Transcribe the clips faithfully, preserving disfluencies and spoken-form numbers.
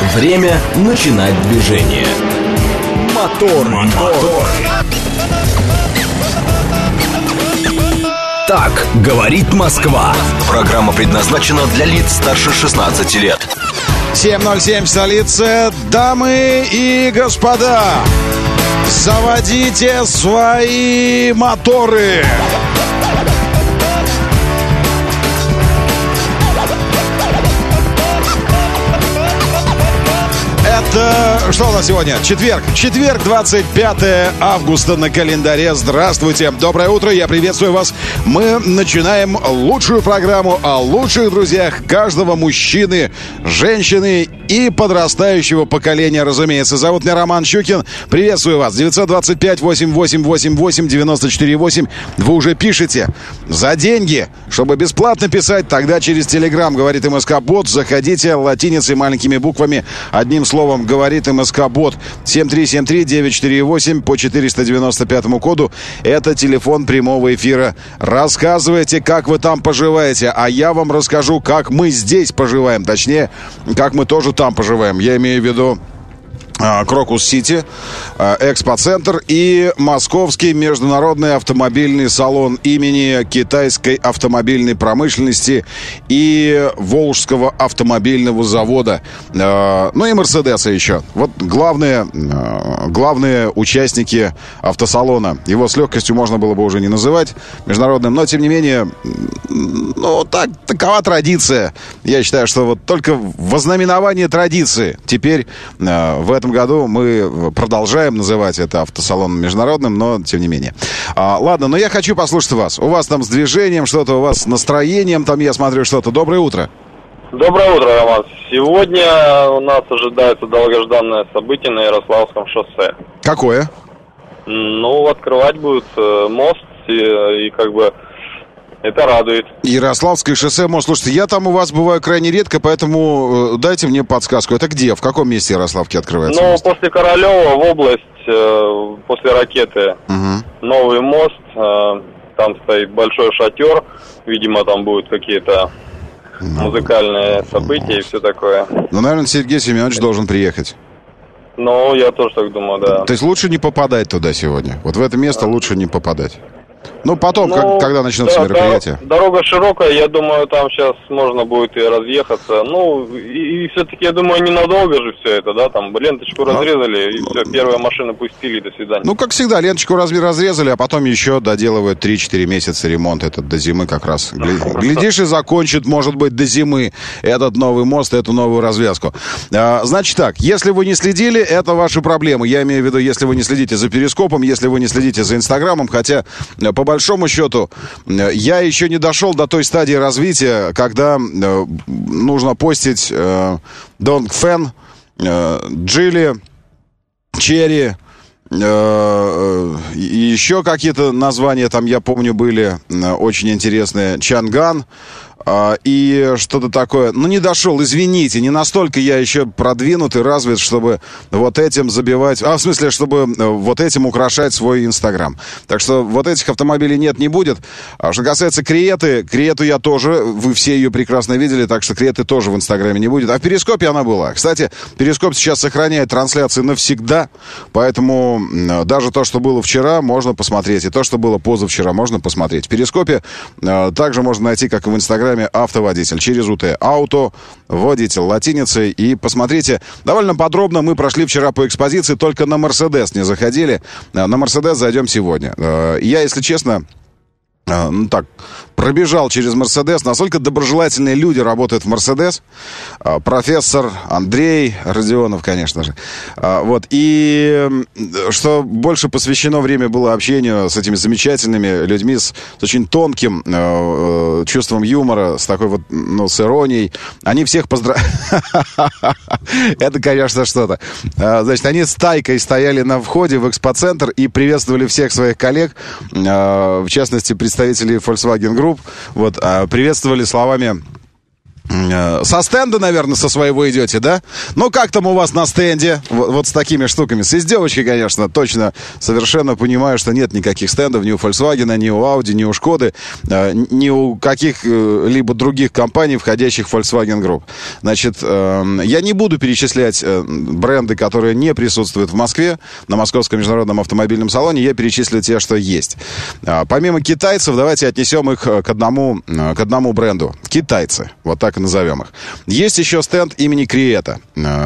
Время начинать движение. Мотор, мотор. Так говорит Москва. Программа предназначена для лиц старше шестнадцати лет. семь ноль семь в столице. Дамы и господа, заводите свои моторы. Это что у нас сегодня? Четверг. Четверг, двадцать пятое августа на календаре. Здравствуйте. Доброе утро. Я приветствую вас. Мы начинаем лучшую программу о лучших друзьях каждого мужчины, женщины и подрастающего поколения, разумеется. Зовут меня Роман Щукин. Приветствую вас. девять два пять восемь восемь восемь восемь девять четыре восемь. Вы уже пишете за деньги. Чтобы бесплатно писать, тогда через Телеграм, говорит МСК-бот. Заходите латиницей, маленькими буквами, одним словом, говорит МСК-бот. семь три семь три девять четыре восемь по четыреста девяносто пятому коду. Это телефон прямого эфира. Рассказывайте, как вы там поживаете, а я вам расскажу, как мы здесь поживаем. Точнее, как мы тоже там поживаем. Я имею в виду Крокус-Сити, Экспоцентр и Московский международный автомобильный салон имени китайской автомобильной промышленности и Волжского автомобильного завода. Ну и Мерседеса еще. Вот главные, главные участники автосалона. Его с легкостью можно было бы уже не называть международным, но тем не менее, ну так, такова традиция. Я считаю, что вот только во знаменование традиции теперь в этом году мы продолжаем называть это автосалоном международным, но тем не менее. А, ладно, но я хочу послушать вас. У вас там с движением что-то, у вас с настроением там, я смотрю, что-то. Доброе утро. Доброе утро, Роман. Сегодня у нас ожидается долгожданное событие на Ярославском шоссе. Какое? Ну, открывать будет э, мост, и, и как бы это радует. Ярославское шоссе, мост. Слушайте, я там у вас бываю крайне редко, поэтому э, дайте мне подсказку. Это где? В каком месте Ярославки открывается Ну, мост? после Королева в область, э, после ракеты, Угу. новый мост. Э, там стоит большой шатер. Видимо, там будут какие-то музыкальные события и все такое. Ну, наверное, Сергей Семенович должен приехать. Ну, я тоже так думаю, да. То есть лучше не попадать туда сегодня? Вот в это место лучше не попадать? Ну, потом, Ну, как, когда начнутся да, мероприятия. да, дорога широкая, я думаю, там сейчас можно будет и разъехаться. Ну, и, и все-таки, я думаю, ненадолго же все это, да, там ленточку Ну, разрезали, и все, первые машины пустили, до свидания. Ну, как всегда, ленточку разве разрезали, а потом еще доделывают три-четыре месяца ремонт этот до зимы как раз. Глядишь, и закончит, может быть, до зимы этот новый мост, эту новую развязку. А, значит так, если вы не следили, это ваши проблемы. Я имею в виду, если вы не следите за Перископом, если вы не следите за Инстаграмом, хотя, по большому счету, я еще не дошел до той стадии развития, когда нужно постить Донгфен, Джили, Черри, и еще какие-то названия там, я помню, были очень интересные. Чанган и что-то такое. Ну, не дошел, извините, не настолько я еще продвинут и развит, чтобы вот этим забивать, а в смысле, чтобы вот этим украшать свой Инстаграм. Так что вот этих автомобилей нет, не будет. А что касается Криеты, Криету я тоже, вы все ее прекрасно видели, так что Криеты тоже в Инстаграме не будет. А в Перископе она была. Кстати, Перископ сейчас сохраняет трансляции навсегда, поэтому даже то, что было вчера, можно посмотреть, и то, что было позавчера, можно посмотреть. В Перископе также можно найти, как и в Инстаграме, автоводитель через УТ. Ауто, водитель латиницей. И посмотрите, довольно подробно мы прошли вчера по экспозиции, только на Мерседес не заходили. На Мерседес зайдем сегодня. Я, если честно, ну так, пробежал через Мерседес. Насколько доброжелательные люди работают в Мерседес. Профессор Андрей Родионов, конечно же. Вот. И что больше посвящено время было общению с этими замечательными людьми, с, с очень тонким э, чувством юмора, с такой вот, ну, с иронией. Они всех поздравляют. Это, конечно, что-то. Значит, они с тайкой стояли на входе в Экспоцентр и приветствовали всех своих коллег, в частности, представителей Volkswagen Group. Вот, приветствовали словами Со стенда, наверное, со своего идете, да? Ну, как там у вас на стенде? Вот, вот с такими штуками. С издевочкой, конечно, точно, совершенно понимаю, что нет никаких стендов ни у Volkswagen, ни у Audi, ни у Шкоды, ни у каких-либо других компаний, входящих в Volkswagen Group. Значит, я не буду перечислять бренды, которые не присутствуют в Москве, на Московском международном автомобильном салоне. Я перечислю те, что есть. Помимо китайцев, давайте отнесем их к одному, к одному бренду. Китайцы. Вот так назовем их. Есть еще стенд имени Криета.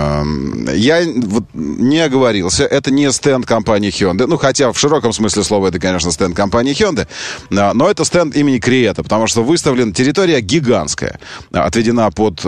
Я вот не оговорился, это не стенд компании Hyundai. Ну, хотя в широком смысле слова это, конечно, стенд компании Hyundai. Но это стенд имени Криета, потому что выставлена территория гигантская, отведена под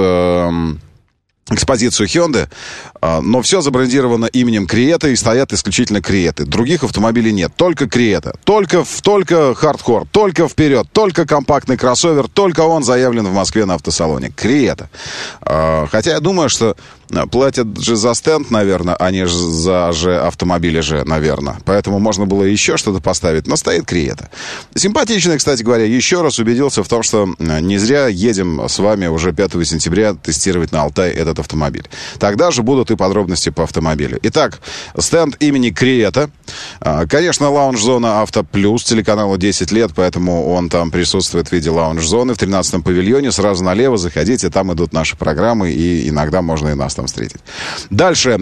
экспозицию Hyundai, но все забрендировано именем Криета и стоят исключительно Криеты. Других автомобилей нет, только Криета. Только, только хардкор, только вперед, только компактный кроссовер, только он заявлен в Москве на автосалоне. Криета. Хотя я думаю, что платят же за стенд, наверное, а не за же автомобили же, наверное. Поэтому можно было еще что-то поставить, но стоит Криета. Симпатичный, кстати говоря, еще раз убедился в том, что не зря едем с вами уже пятого сентября тестировать на Алтай этот автомобиль. Тогда же будут и подробности по автомобилю. Итак, стенд имени Криета. Конечно, лаунж-зона Авто Плюс, телеканалу десять лет, поэтому он там присутствует в виде лаунж-зоны в тринадцатом павильоне. Сразу налево заходите, там идут наши программы, и иногда можно и нас там встретить. Дальше.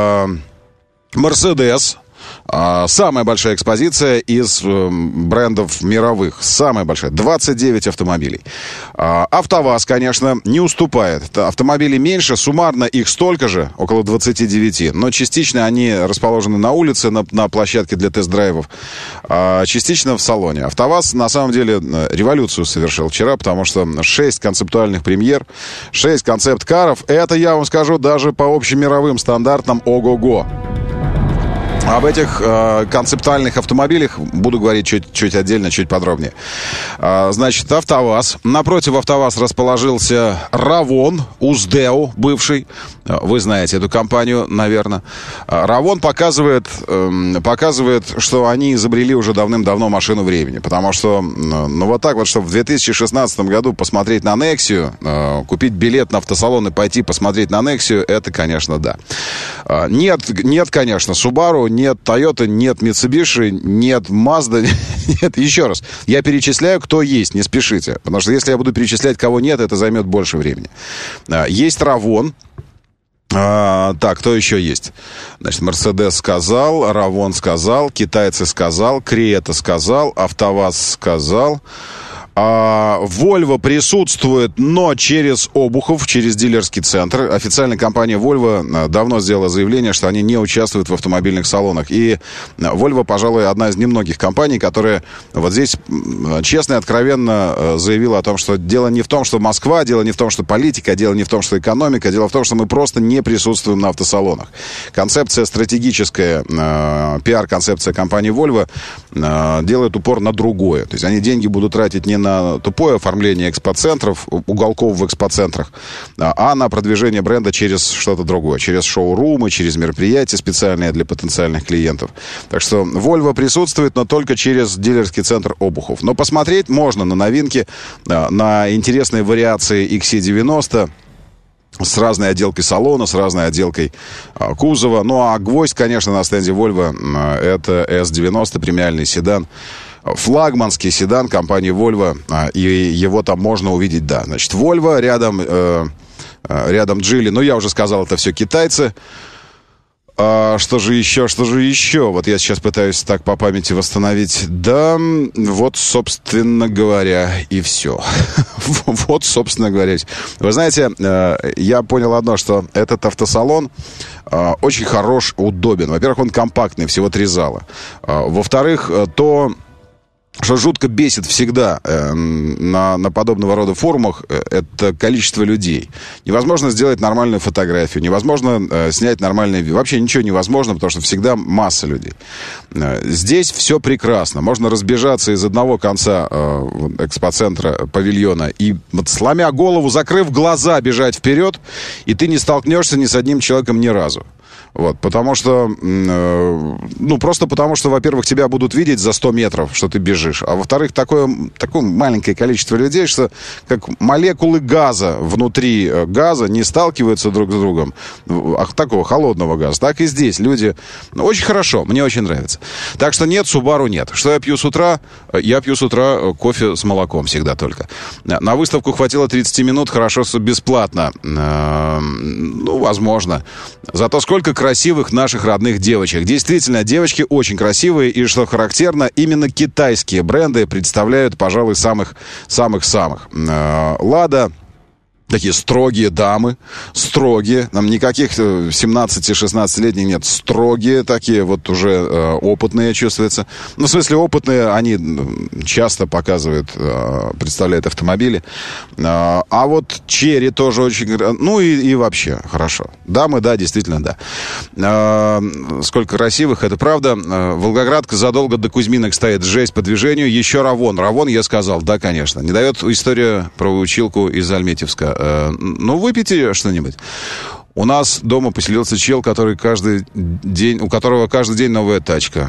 Мерседес. Самая большая экспозиция из брендов мировых. Самая большая. двадцать девять автомобилей. АвтоВАЗ, конечно, не уступает. Автомобилей меньше, суммарно их столько же, около двадцать девять. Но частично они расположены на улице, на, на площадке для тест-драйвов. А частично в салоне. АвтоВАЗ, на самом деле, революцию совершил вчера, потому что шесть концептуальных премьер, шесть концепт-каров. Это, я вам скажу, даже по общемировым стандартам ого-го. Об этих э, концептуальных автомобилях буду говорить чуть, чуть отдельно, чуть подробнее. Э, значит, АвтоВАЗ. Напротив АвтоВАЗ расположился Равон, Уздео, бывший. Вы знаете эту компанию, наверное. Равон показывает, э, показывает, что они изобрели уже давным-давно машину времени. Потому что, ну вот так вот, чтобы в две тысячи шестнадцатом году посмотреть на Nexia, э, купить билет на автосалон и пойти посмотреть на Nexia, это, конечно, да. Э, нет, нет, конечно, Subaru, нет Toyota, нет Mitsubishi, нет Mazda, нет, еще раз, я перечисляю, кто есть, не спешите, потому что если я буду перечислять, кого нет, это займет больше времени. Есть Равон. А, так, кто еще есть? Значит, Мерседес сказал, Равон сказал, китайцы сказал, Криета сказал, АвтоВАЗ сказал. А, Volvo присутствует, но через Обухов, через дилерский центр. Официальная компания Volvo давно сделала заявление, что они не участвуют в автомобильных салонах. И Volvo, пожалуй, одна из немногих компаний, которая вот здесь честно и откровенно заявила о том, что дело не в том, что Москва, дело не в том, что политика, дело не в том, что экономика, дело в том, что мы просто не присутствуем на автосалонах. Концепция стратегическая, э, пиар-концепция компании Volvo э, делает упор на другое. То есть они деньги будут тратить не на на тупое оформление экспоцентров, уголков в экспоцентрах, а на продвижение бренда через что-то другое, через шоурумы, через мероприятия специальные для потенциальных клиентов. Так что Volvo присутствует, но только через дилерский центр Обухов. Но посмотреть можно на новинки, на интересные вариации икс си девяносто, с разной отделкой салона, с разной отделкой а, кузова. Ну, а гвоздь, конечно, на стенде Volvo — это эс девяносто, премиальный седан. Флагманский седан компании Volvo, а, и его там можно увидеть, да. Значит, Volvo, рядом, э, рядом Geely, ну, я уже сказал, это все китайцы. А, что же еще, что же еще? Вот я сейчас пытаюсь так по памяти восстановить. Да, вот, собственно говоря, и все. Вот, собственно говоря. Вы знаете, я понял одно, что этот автосалон очень хорош, удобен. Во-первых, он компактный, всего три зала. Во-вторых, то... Что жутко бесит всегда э, на, на подобного рода форумах, э, это количество людей. Невозможно сделать нормальную фотографию, невозможно э, снять нормальное видео. Вообще ничего невозможно, потому что всегда масса людей. Э, здесь все прекрасно. Можно разбежаться из одного конца э, экспоцентра, павильона, и вот, сломя голову, закрыв глаза, бежать вперед, и ты не столкнешься ни с одним человеком ни разу. Вот, потому что, ну, просто потому что, во-первых, тебя будут видеть за сто метров, что ты бежишь, а во-вторых, такое, такое маленькое количество людей, что как молекулы газа внутри газа не сталкиваются друг с другом, такого холодного газа, так и здесь люди, очень хорошо, мне очень нравится. Так что нет, Subaru нет. Что я пью с утра? Я пью с утра кофе с молоком всегда только. На выставку хватило тридцать минут, хорошо, что бесплатно. Ну, возможно. Зато сколько красивых наших родных девочек. Действительно, девочки очень красивые, и, что характерно, именно китайские бренды представляют, пожалуй, самых-самых-самых. Лада... Такие строгие дамы, строгие, нам никаких семнадцати-шестнадцатилетних нет, строгие такие, вот уже э, опытные чувствуются. Ну, в смысле, опытные, они часто показывают, э, представляют автомобили. Э, а вот Черри тоже очень, ну и, и вообще, хорошо. Дамы, да, действительно, да. Э, сколько красивых, это правда. Э, Волгоградка задолго до Кузьминок стоит, жесть по движению. Еще Равон, Равон, я сказал, да, конечно. Не дает история про училку из Альметьевска. Ну, выпейте что-нибудь. У нас дома поселился чел, который каждый день, у которого каждый день новая тачка.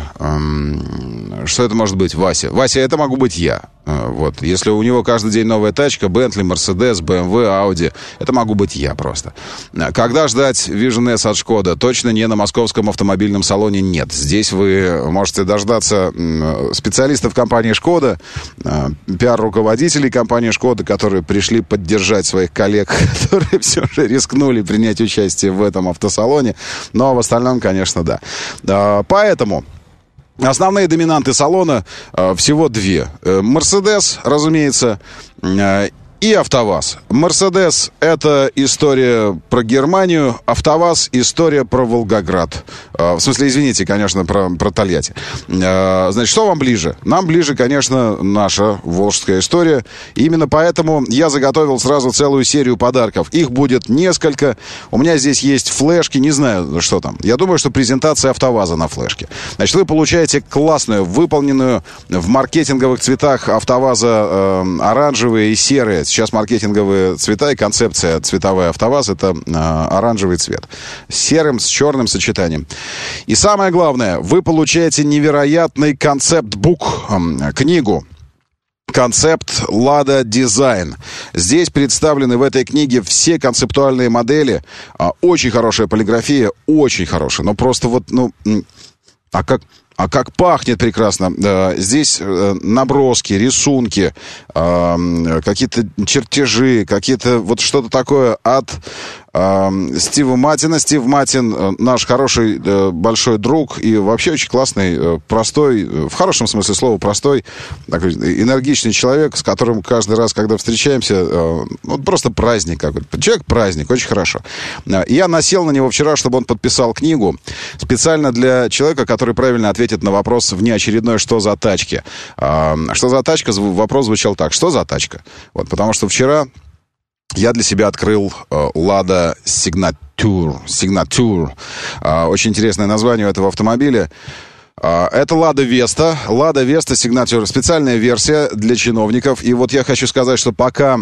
Что это может быть? Вася. Вася, это могу быть я. Вот. Если у него каждый день новая тачка, Бентли, Мерседес, бэ эм вэ, Ауди, это могу быть я просто. Когда ждать Vision S от Шкода? Точно не на московском автомобильном салоне нет. Здесь вы можете дождаться специалистов компании Шкода, пиар-руководителей компании Шкода, которые пришли поддержать своих коллег, которые все же рискнули принять участие в этом автосалоне. Но в остальном, конечно, да. Поэтому... Основные доминанты салона э, всего две. Мерседес, разумеется, э, и АвтоВАЗ. Мерседес — это история про Германию, АвтоВАЗ — история про Волгоград. Э, в смысле, извините, конечно, про, про Тольятти. Э, значит, что вам ближе? Нам ближе, конечно, наша волжская история. И именно поэтому я заготовил сразу целую серию подарков. Их будет несколько. У меня здесь есть флешки, не знаю, что там. Я думаю, что презентация АвтоВАЗа на флешке. Значит, вы получаете классную, выполненную в маркетинговых цветах АвтоВАЗа э, оранжевые и серые. Сейчас маркетинговые цвета и концепция цветовая АвтоВАЗ — это э, оранжевый цвет. С серым, с черным сочетанием. И самое главное, вы получаете невероятный концепт-бук, э, книгу. Концепт Lada Design. Здесь представлены в этой книге все концептуальные модели. Э, очень хорошая полиграфия, очень хорошая. Но просто вот, ну... А как... А как пахнет прекрасно. Здесь наброски, рисунки, какие-то чертежи, какие-то вот что-то такое от Стива Матина. Стив Матин наш хороший большой друг и вообще очень классный, простой, в хорошем смысле слова простой, такой энергичный человек, с которым каждый раз, когда встречаемся, ну, просто праздник какой-то. Человек-праздник, очень хорошо. Я насел на него вчера, чтобы он подписал книгу специально для человека, который правильно ответил на вопрос внеочередной «Что за тачки?». Что за тачка? Вопрос звучал так: что за тачка? Вот, потому что вчера я для себя открыл Lada Signature. Signature. Очень интересное название у этого автомобиля. Это Lada Vesta. Lada Vesta Signature. Специальная версия для чиновников. И вот я хочу сказать, что пока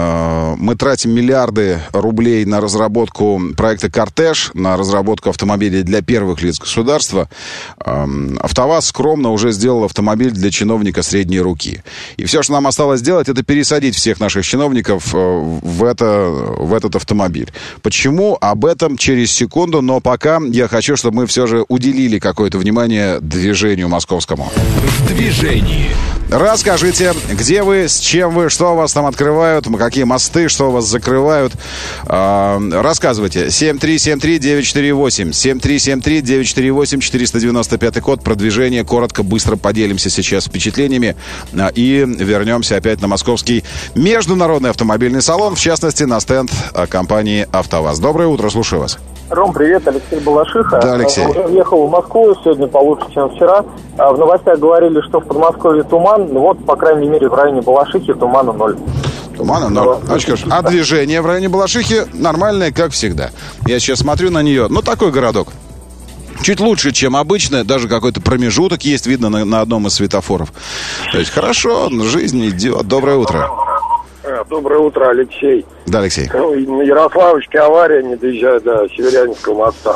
э, мы тратим миллиарды рублей на разработку проекта «Кортеж», на разработку автомобилей для первых лиц государства, э, АвтоВАЗ скромно уже сделал автомобиль для чиновника средней руки. И все, что нам осталось сделать, это пересадить всех наших чиновников э, в, это, в этот автомобиль. Почему? Об этом через секунду. Но пока я хочу, чтобы мы все же уделили какое-то внимание движению московскому. В движении. Расскажите, где вы, с чем вы, что у вас там открывают, какие мосты, что у вас закрывают. А, рассказывайте. семь три семь три девять четыре восемь. семь три семь три девять четыре восемь. четыреста девяносто пятый код. Продвижение. Коротко, быстро поделимся сейчас впечатлениями. И вернемся опять на московский международный автомобильный салон. В частности, на стенд компании АвтоВАЗ. Доброе утро, слушаю вас. Ром, привет, Алексей Балашиха. Да, Алексей. Уже въехал в Москву, сегодня получше, чем вчера. В новостях говорили, что в Подмосковье туман. Ну вот, по крайней мере, в районе Балашихи тумана ноль. Тумана ноль. Очень хорошо. А движение в районе Балашихи нормальное, как всегда. Я сейчас смотрю на нее. Ну, такой городок. Чуть лучше, чем обычно. Даже какой-то промежуток есть, видно на, на одном из светофоров. То есть хорошо, жизнь идет. Доброе утро. Доброе утро, Алексей. Да, Алексей. На Ярославочке авария, не доезжая до Северянинского моста.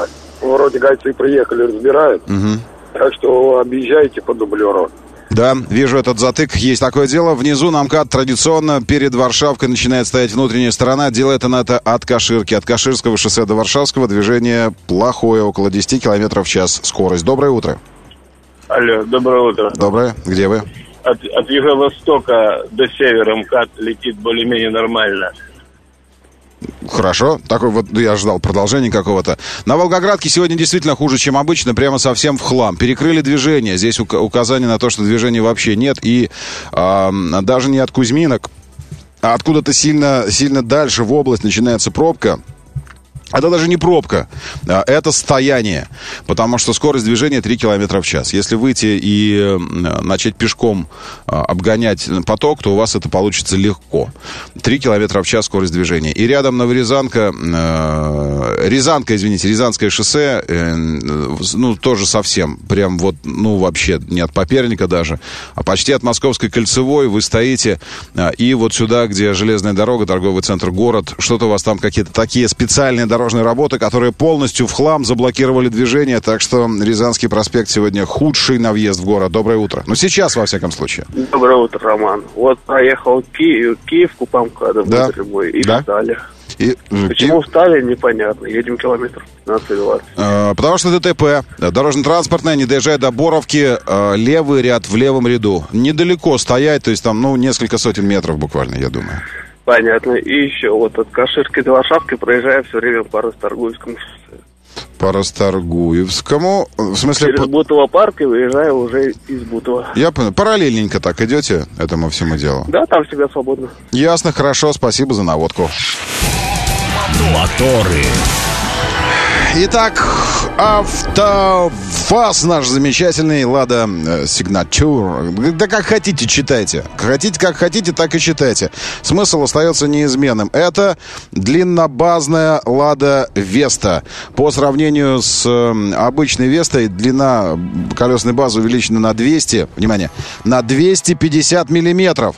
вроде гайцы приехали, разбирают. Угу. Так что объезжайте по дублеру. Да, вижу этот затык. Есть такое дело. Внизу на МКАД традиционно перед Варшавкой начинает стоять внутренняя сторона. Делает она это от Каширки. От Каширского шоссе до Варшавского движение плохое. Около десять километров в час скорость. Доброе утро. Алло, доброе утро. Доброе. Где вы? От, от юго-востока до севера МКАД летит более-менее нормально. Хорошо. Такой вот, я ждал продолжения какого-то. На Волгоградке сегодня действительно хуже, чем обычно. Прямо совсем в хлам. Перекрыли движение. Здесь ук- указание на то, что движения вообще нет. И э, даже не от Кузьминок, а откуда-то сильно, сильно дальше в область начинается пробка. Это даже не пробка, это стояние, потому что скорость движения три километра в час. Если выйти и начать пешком обгонять поток, то у вас это получится легко. три километра в час скорость движения. И рядом Новорязанка, э, Рязанка, извините, Рязанское шоссе, э, ну, тоже совсем, прям вот, ну, вообще не от Поперника даже, а почти от Московской кольцевой вы стоите, э, и вот сюда, где железная дорога, торговый центр, город, что-то у вас там какие-то такие специальные дороги, дорожные работы, которые полностью в хлам заблокировали движение, так что Рязанский проспект сегодня худший на въезд в город. Доброе утро. Ну, сейчас, во всяком случае. Доброе утро, Роман. Вот проехал Киев, Киевку по МКАДу, да. и да. встали. И, Почему и... встали, непонятно. Едем километров пятнадцать-двадцать. Э, потому что ДТП. Дорожно-транспортная, не доезжая до Боровки, э, левый ряд в левом ряду. Недалеко стоять, то есть там, ну, несколько сотен метров буквально, я думаю. Понятно. И еще вот от Каширки до Варшавки проезжаю все время по Расторгуевскому шоссе. По Расторгуевскому? В смысле... Через по... Бутово парк и выезжаю уже из Бутова. Я понял. Параллельненько так идете этому всему делу? Да, там всегда свободно. Ясно, хорошо. Спасибо за наводку. Моторы. Итак, АвтоВАЗ наш замечательный, Лада Сигнатур. Да как хотите, читайте. Хотите, как хотите, так и читайте. Смысл остается неизменным. Это длиннобазная Лада Веста. По сравнению с обычной Вестой, длина колесной базы увеличена на двести, внимание, на двести пятьдесят миллиметров.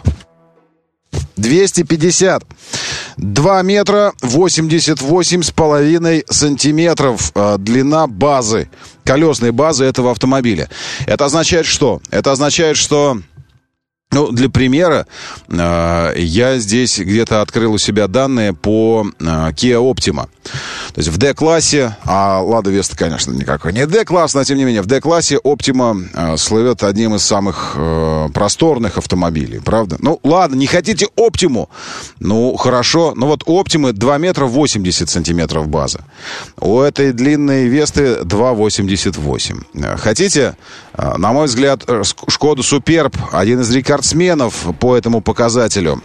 двести пятьдесят. два метра восемьдесят восемь с половиной сантиметров э, длина базы, колесной базы этого автомобиля. Это означает что? Это означает, что... Ну, для примера, э, я здесь где-то открыл у себя данные по э, Kia Optima. То есть в D-классе, а Lada Vesta, конечно, никакой не D-класс, но тем не менее, в D-классе Optima э, слывет одним из самых э, просторных автомобилей, правда? Ну, ладно, не хотите Optima? Ну, хорошо. Ну, вот Optima два метра восемьдесят сантиметров база. У этой длинной Весты два восемьдесят восемь. Хотите, э, на мой взгляд, Шкода Суперб, один из рекордсменов по этому показателю,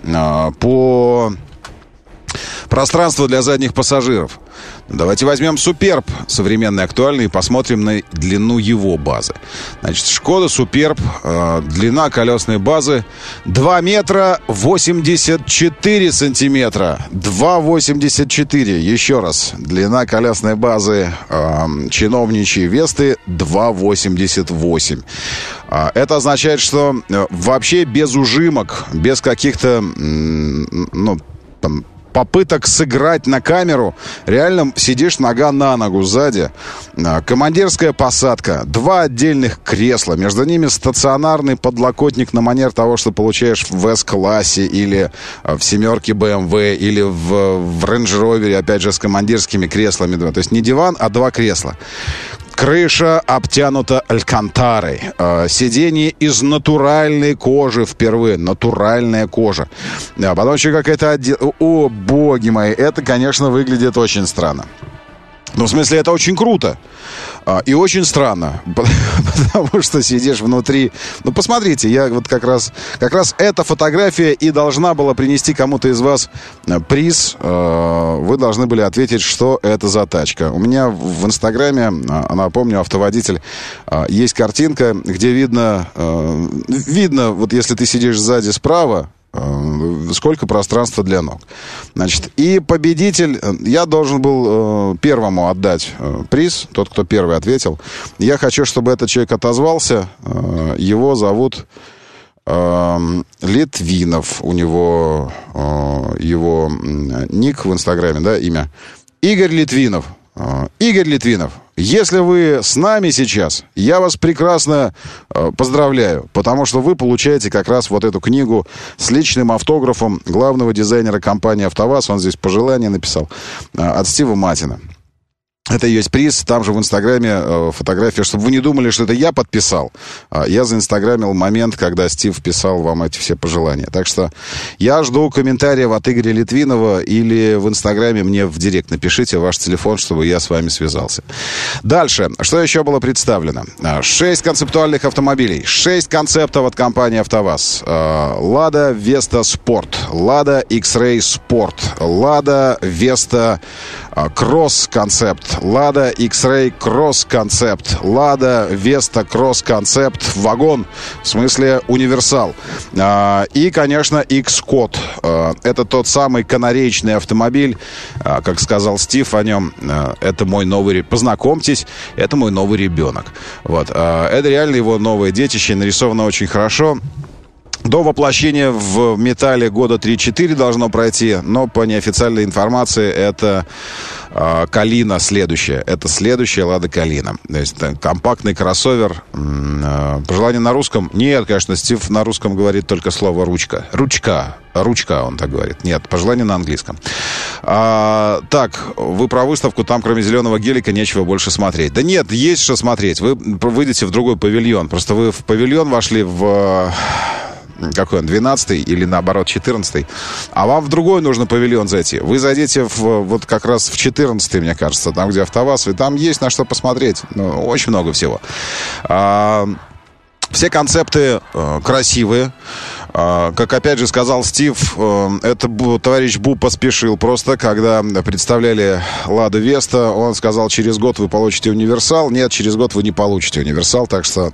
по пространству для задних пассажиров. Давайте возьмем Суперб, современный, актуальный, и посмотрим на длину его базы. Значит, Шкода Суперб, длина колесной базы два метра восемьдесят четыре сантиметра. два восемьдесят четыре. Еще раз. Длина колесной базы э, чиновничьей Весты два восемьдесят восемь. Это означает, что вообще без ужимок, без каких-то, ну, там, попыток сыграть на камеру, реально сидишь нога на ногу сзади. Командирская посадка, два отдельных кресла, между ними стационарный подлокотник на манер того, что получаешь в С-классе или в семерке бэ эм вэ или в, в Range Rover, опять же, с командирскими креслами. То есть не диван, а два кресла. Крыша обтянута алькантарой. Э, сиденье из натуральной кожи впервые. Натуральная кожа. А потом еще какая-то... Отде... О, боги мои, это, конечно, выглядит очень странно. Ну, в смысле, это очень круто. А, и очень странно. Потому что сидишь внутри... Ну, посмотрите, я вот как раз... Как раз эта фотография и должна была принести кому-то из вас приз. Вы должны были ответить, что это за тачка. У меня в Инстаграме, напомню, автоводитель, есть картинка, где видно... Видно, вот если ты сидишь сзади справа, сколько пространства для ног. Значит, и победитель, я должен был э, первому отдать э, приз, тот, кто первый ответил. Я хочу, чтобы этот человек отозвался. Э, его зовут э, Литвинов. У него э, его ник в Инстаграме, да, имя. Игорь Литвинов. Игорь Литвинов, если вы с нами сейчас, я вас прекрасно э, поздравляю, потому что вы получаете как раз вот эту книгу с личным автографом главного дизайнера компании «АвтоВАЗ». Он здесь пожелание написал э, от Стива Матина. Это и есть приз. Там же в Инстаграме э, фотография, чтобы вы не думали, что это я подписал. Э, я заинстаграмил момент, когда Стив писал вам эти все пожелания. Так что я жду комментариев от Игоря Литвинова или в Инстаграме мне в директ напишите ваш телефон, чтобы я с вами связался. Дальше. Что еще было представлено? Шесть концептуальных автомобилей. Шесть концептов от компании «АвтоВАЗ». Лада Веста Спорт. Лада X-Ray Спорт. Лада Веста Кросс Концепт. Лада X-Ray Кросс Концепт. Лада Веста Кросс Концепт. Вагон, в смысле универсал. И, конечно, X-Код. Это тот самый канареечный автомобиль, как сказал Стив о нем. Это мой новый... Познакомьтесь, это мой новый ребенок. Вот. Это реально его новое детище. Нарисовано очень хорошо. До воплощения в металле года три-четыре должно пройти, но по неофициальной информации это э, Калина следующая. Это следующая Лада Калина. То есть компактный кроссовер. Э, пожелание на русском? Нет, конечно, Стив на русском говорит только слово «ручка». Ручка. Ручка, он так говорит. Нет, пожелание на английском. А, так, вы про выставку, там кроме зеленого гелика нечего больше смотреть. Да нет, есть что смотреть. Вы выйдете в другой павильон. Просто вы в павильон вошли в... Какой он, двенадцатый или наоборот четырнадцатый, а вам в другой нужно павильон зайти. Вы зайдете в, вот как раз в четырнадцатый, мне кажется, там, где «АвтоВАЗ», и там есть на что посмотреть. Ну, очень много всего. А, все концепты а, красивые. А, как опять же сказал Стив, это товарищ Бу поспешил просто, когда представляли Ладу Веста, он сказал, через год вы получите универсал. Нет, через год вы не получите универсал, так что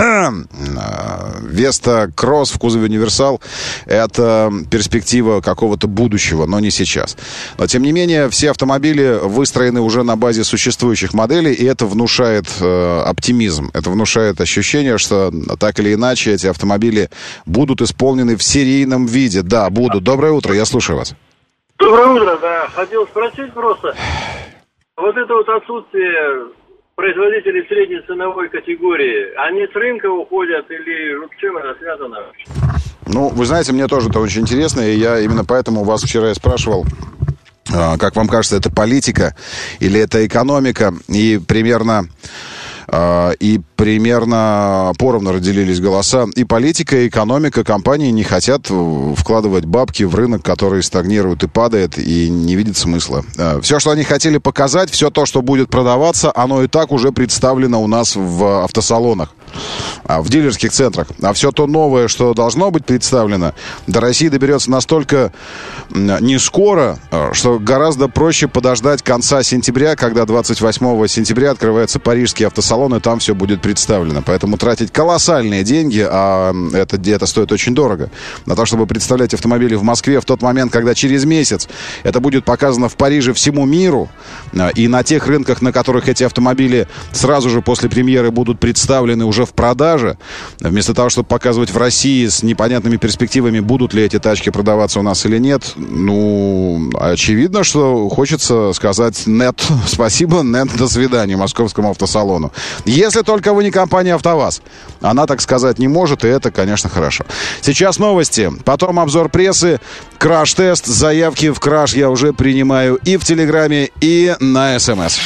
Веста Кросс в кузове универсал — это перспектива какого-то будущего, но не сейчас. Но тем не менее, все автомобили выстроены уже на базе существующих моделей, и это внушает э, оптимизм, это внушает ощущение, что так или иначе эти автомобили будут использованы в серийном виде. Да, буду. Доброе утро, я слушаю вас. Доброе утро, да. Хотел спросить просто. Вот это вот отсутствие производителей средней ценовой категории, они с рынка уходят или с чем это связано? Ну, вы знаете, мне тоже это очень интересно, и я именно поэтому вас вчера и спрашивал, как вам кажется, это политика или это экономика, и примерно... И примерно поровну разделились голоса. И политика, и экономика. Компании не хотят вкладывать бабки в рынок, который стагнирует и падает, и не видит смысла. Все, что они хотели показать, все то, что будет продаваться, оно и так уже представлено у нас в автосалонах, в дилерских центрах. А все то новое, что должно быть представлено, до России доберется настолько не скоро, что гораздо проще подождать конца сентября, когда двадцать восьмого сентября открывается парижский автосалон, и там все будет представлено. Поэтому тратить колоссальные деньги, а это, это стоит очень дорого, на то, чтобы представлять автомобили в Москве в тот момент, когда через месяц это будет показано в Париже всему миру, и на тех рынках, на которых эти автомобили сразу же после премьеры будут представлены уже в продаже, вместо того, чтобы показывать в России с непонятными перспективами, будут ли эти тачки продаваться у нас или нет, ну, очевидно, что хочется сказать нет, спасибо, нет, до свидания московскому автосалону. Если только вы не компания «АвтоВАЗ». Она так сказать не может, и это, конечно, хорошо. Сейчас новости, потом обзор прессы, краш-тест, заявки в краш я уже принимаю и в Телеграме, и на СМС.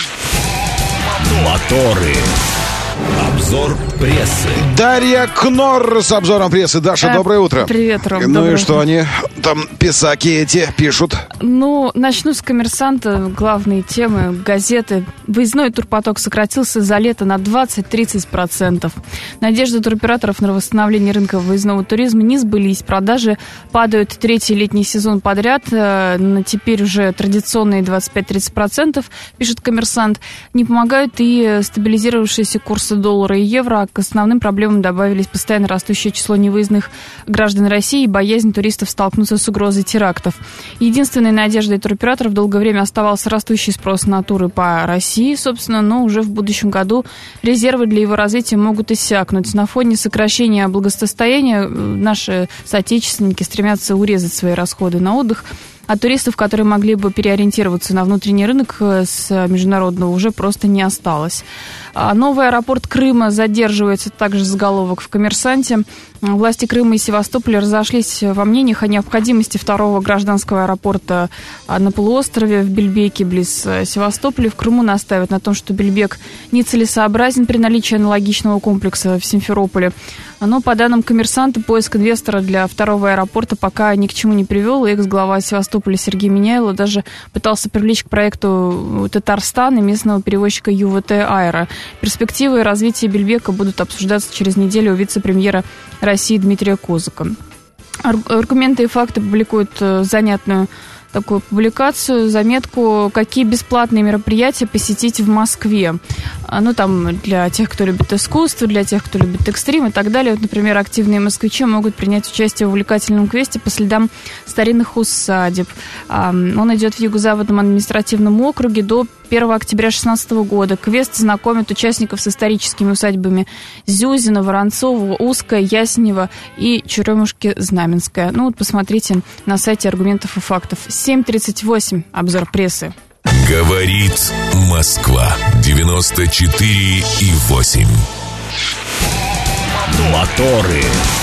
Моторы. Обзор прессы. Дарья Кнор с обзором прессы. Даша, а, доброе утро. Привет, Ром. Ну доброе и что утро. они там, писаки эти, пишут? Ну, начну с «Коммерсанта». Главные темы газеты. Выездной турпоток сократился за лето на двадцать-тридцать процентов. Надежды туроператоров на восстановление рынка выездного туризма не сбылись. Продажи падают третий летний сезон подряд. На теперь уже традиционные двадцать пять-тридцать процентов, пишет «Коммерсант». Не помогают и стабилизировавшиеся курсы доллара и евро. К основным проблемам добавились постоянно растущее число невыездных граждан России и боязнь туристов столкнуться с угрозой терактов. Единственной надеждой туроператоров долгое время оставался растущий спрос на туры по России, собственно, но уже в будущем году резервы для его развития могут иссякнуть. На фоне сокращения благосостояния наши соотечественники стремятся урезать свои расходы на отдых. а туристов, которые могли бы переориентироваться на внутренний рынок с международного, уже просто не осталось. Новый аэропорт Крыма задерживается, также заголовок в «Коммерсанте». Власти Крыма и Севастополя разошлись во мнениях о необходимости второго гражданского аэропорта на полуострове в Бельбеке близ Севастополя. В Крыму настаивают на том, что Бельбек нецелесообразен при наличии аналогичного комплекса в Симферополе. Но, по данным «Коммерсанта», поиск инвестора для второго аэропорта пока ни к чему не привел. Экс-глава Севастополя Сергей Миняйло даже пытался привлечь к проекту Татарстан и местного перевозчика ЮВТ «Аэро». Перспективы развития Бельбека будут обсуждаться через неделю у вице-премьера России Дмитрия Козыка. Аргументы и факты публикуют занятную такую публикацию, заметку, какие бесплатные мероприятия посетить в Москве. Ну, там, для тех, кто любит искусство, для тех, кто любит экстрим и так далее. Вот, например, активные москвичи могут принять участие в увлекательном квесте по следам старинных усадеб. Он идет в Юго-Западном административном округе до первого октября две тысячи шестнадцатого года. Квест знакомит участников с историческими усадьбами Зюзина, Воронцова, Узкая, Яснева и Черемушки-Знаменская. Ну, вот посмотрите на сайте «Аргументов и фактов». семь тридцать восемь. Обзор прессы. Говорит Москва. девяносто четыре и восемь. Моторы.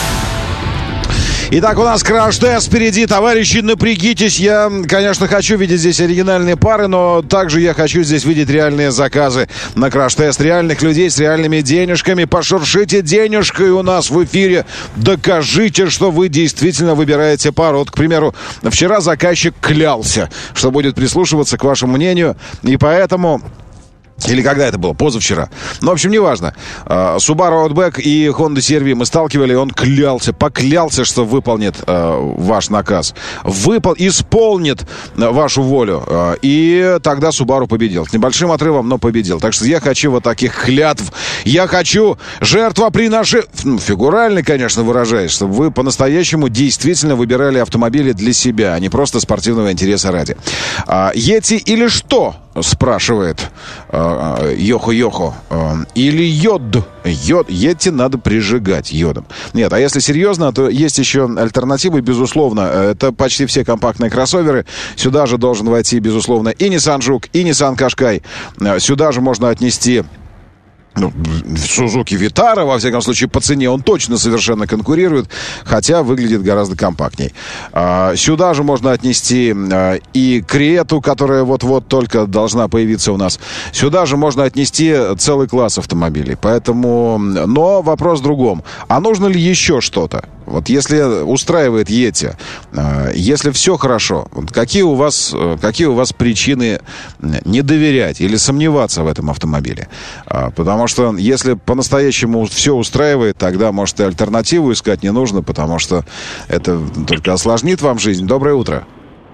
Итак, у нас краш-тест впереди. Товарищи, напрягитесь. Я, конечно, хочу видеть здесь оригинальные пары, но также я хочу здесь видеть реальные заказы на краш-тест. Реальных людей с реальными денежками. Пошуршите денежкой у нас в эфире. Докажите, что вы действительно выбираете пару. Вот, к примеру, вчера заказчик клялся, что будет прислушиваться к вашему мнению, и поэтому... Или когда это было? Позавчера. Ну, в общем, неважно. Subaru Outback и Honda си ар ви мы сталкивали, и он клялся, поклялся, что выполнит э, ваш наказ. Выпол... Исполнит вашу волю. Э, и тогда Subaru победил. С небольшим отрывом, но победил. Так что я хочу вот таких клятв. Я хочу жертвоприношения. Ну, фигурально, конечно, выражаясь, чтобы вы по-настоящему действительно выбирали автомобили для себя, а не просто спортивного интереса ради. Йети или что? Спрашивает Йохо-Йохо. Или йод? Йод. Йети надо прижигать йодом. Нет, а если серьезно, то есть еще альтернативы, безусловно. Это почти все компактные кроссоверы. Сюда же должен войти, безусловно, и Nissan Juke, и Nissan Qashqai. Сюда же можно отнести... Ну, Сузуки Витара, во всяком случае, по цене он точно совершенно конкурирует, хотя выглядит гораздо компактней. А, сюда же можно отнести а, и Крету, которая вот-вот только должна появиться у нас. Сюда же можно отнести целый класс автомобилей. Поэтому, но вопрос в другом. А нужно ли еще что-то? Вот если устраивает Йети, если все хорошо, какие у вас, какие у вас причины не доверять или сомневаться в этом автомобиле? Потому что если по-настоящему все устраивает, тогда, может, и альтернативу искать не нужно, потому что это только осложнит вам жизнь. Доброе утро.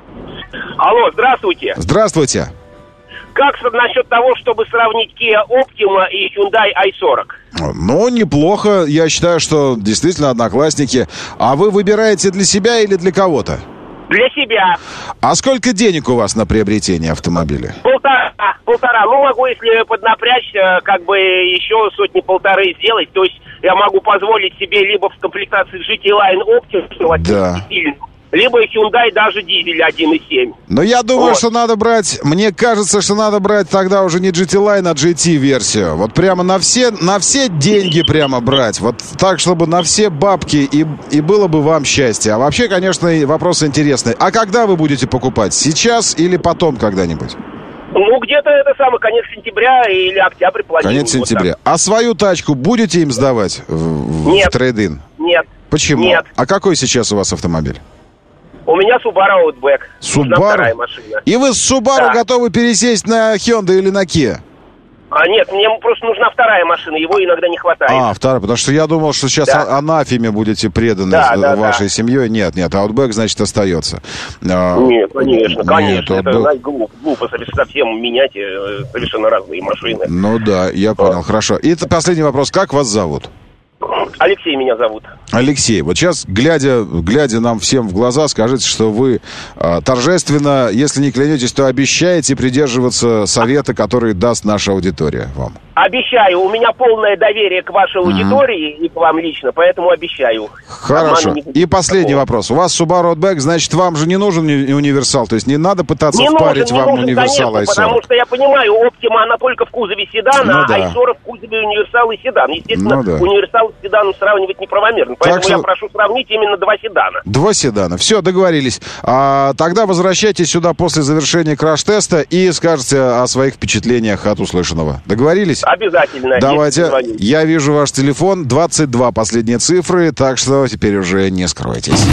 Алло, здравствуйте. Здравствуйте. Как насчет того, чтобы сравнить Kia Optima и Hyundai ай сорок? Ну, неплохо. Я считаю, что действительно одноклассники. А вы выбираете для себя или для кого-то? Для себя. А сколько денег у вас на приобретение автомобиля? Полтора. Полтора. Ну, могу, если поднапрячь, как бы еще сотни-полторы сделать. То есть я могу позволить себе либо в комплектации джи ти Line Optima, да, либо Hyundai даже дизель один и семь. Но я думаю, вот. что надо брать, мне кажется, что надо брать тогда уже не джи ти Line, а джи ти-версию. Вот прямо на все, на все деньги прямо брать. Вот так, чтобы на все бабки, и, и было бы вам счастье. А вообще, конечно, вопрос интересный. А когда вы будете покупать? Сейчас или потом когда-нибудь? Ну, где-то это самое, конец сентября или октябрь планируем. Конец сентября. Вот а свою тачку будете им сдавать в, Нет. в трейд-ин? Нет. Почему? Нет. А какой сейчас у вас автомобиль? У меня Subaru Outback. Subaru? И вы с Subaru да. готовы пересесть на Hyundai или на Kia? А нет, мне просто нужна вторая машина, его иногда не хватает. А, вторая, потому что я думал, что сейчас да. анафеме будете преданы да, да, вашей да. семьей. Нет, нет, Outback, значит, остается. Нет, конечно, конечно. Нет, это Outback... глупо, глупо совсем менять совершенно разные машины. Ну да, я понял, а. хорошо. И последний вопрос, как вас зовут? Алексей меня зовут. Алексей, вот сейчас, глядя, глядя нам всем в глаза, скажите, что вы э, торжественно, если не клянетесь, то обещаете придерживаться совета, который даст наша аудитория вам. Обещаю, у меня полное доверие к вашей аудитории mm-hmm. и к вам лично, поэтому обещаю. Хорошо. И последний такого. вопрос. У вас Subaru Outback, значит, вам же не нужен универсал, то есть не надо пытаться не впарить нужен, вам не нужен, универсал конечно, ай сорок. Потому что я понимаю, Optima, она только в кузове седана, ну, да. а ай сорок в кузове универсал и седан. Естественно, ну, да. универсал с седаном сравнивать неправомерно, поэтому что... я прошу сравнить именно два седана. Два седана. Все, договорились. А, тогда возвращайтесь сюда после завершения краш-теста и скажете о своих впечатлениях от услышанного. Договорились? Обязательно. Давайте. Я вижу ваш телефон. двадцать два последние цифры, так что теперь уже не скройтесь.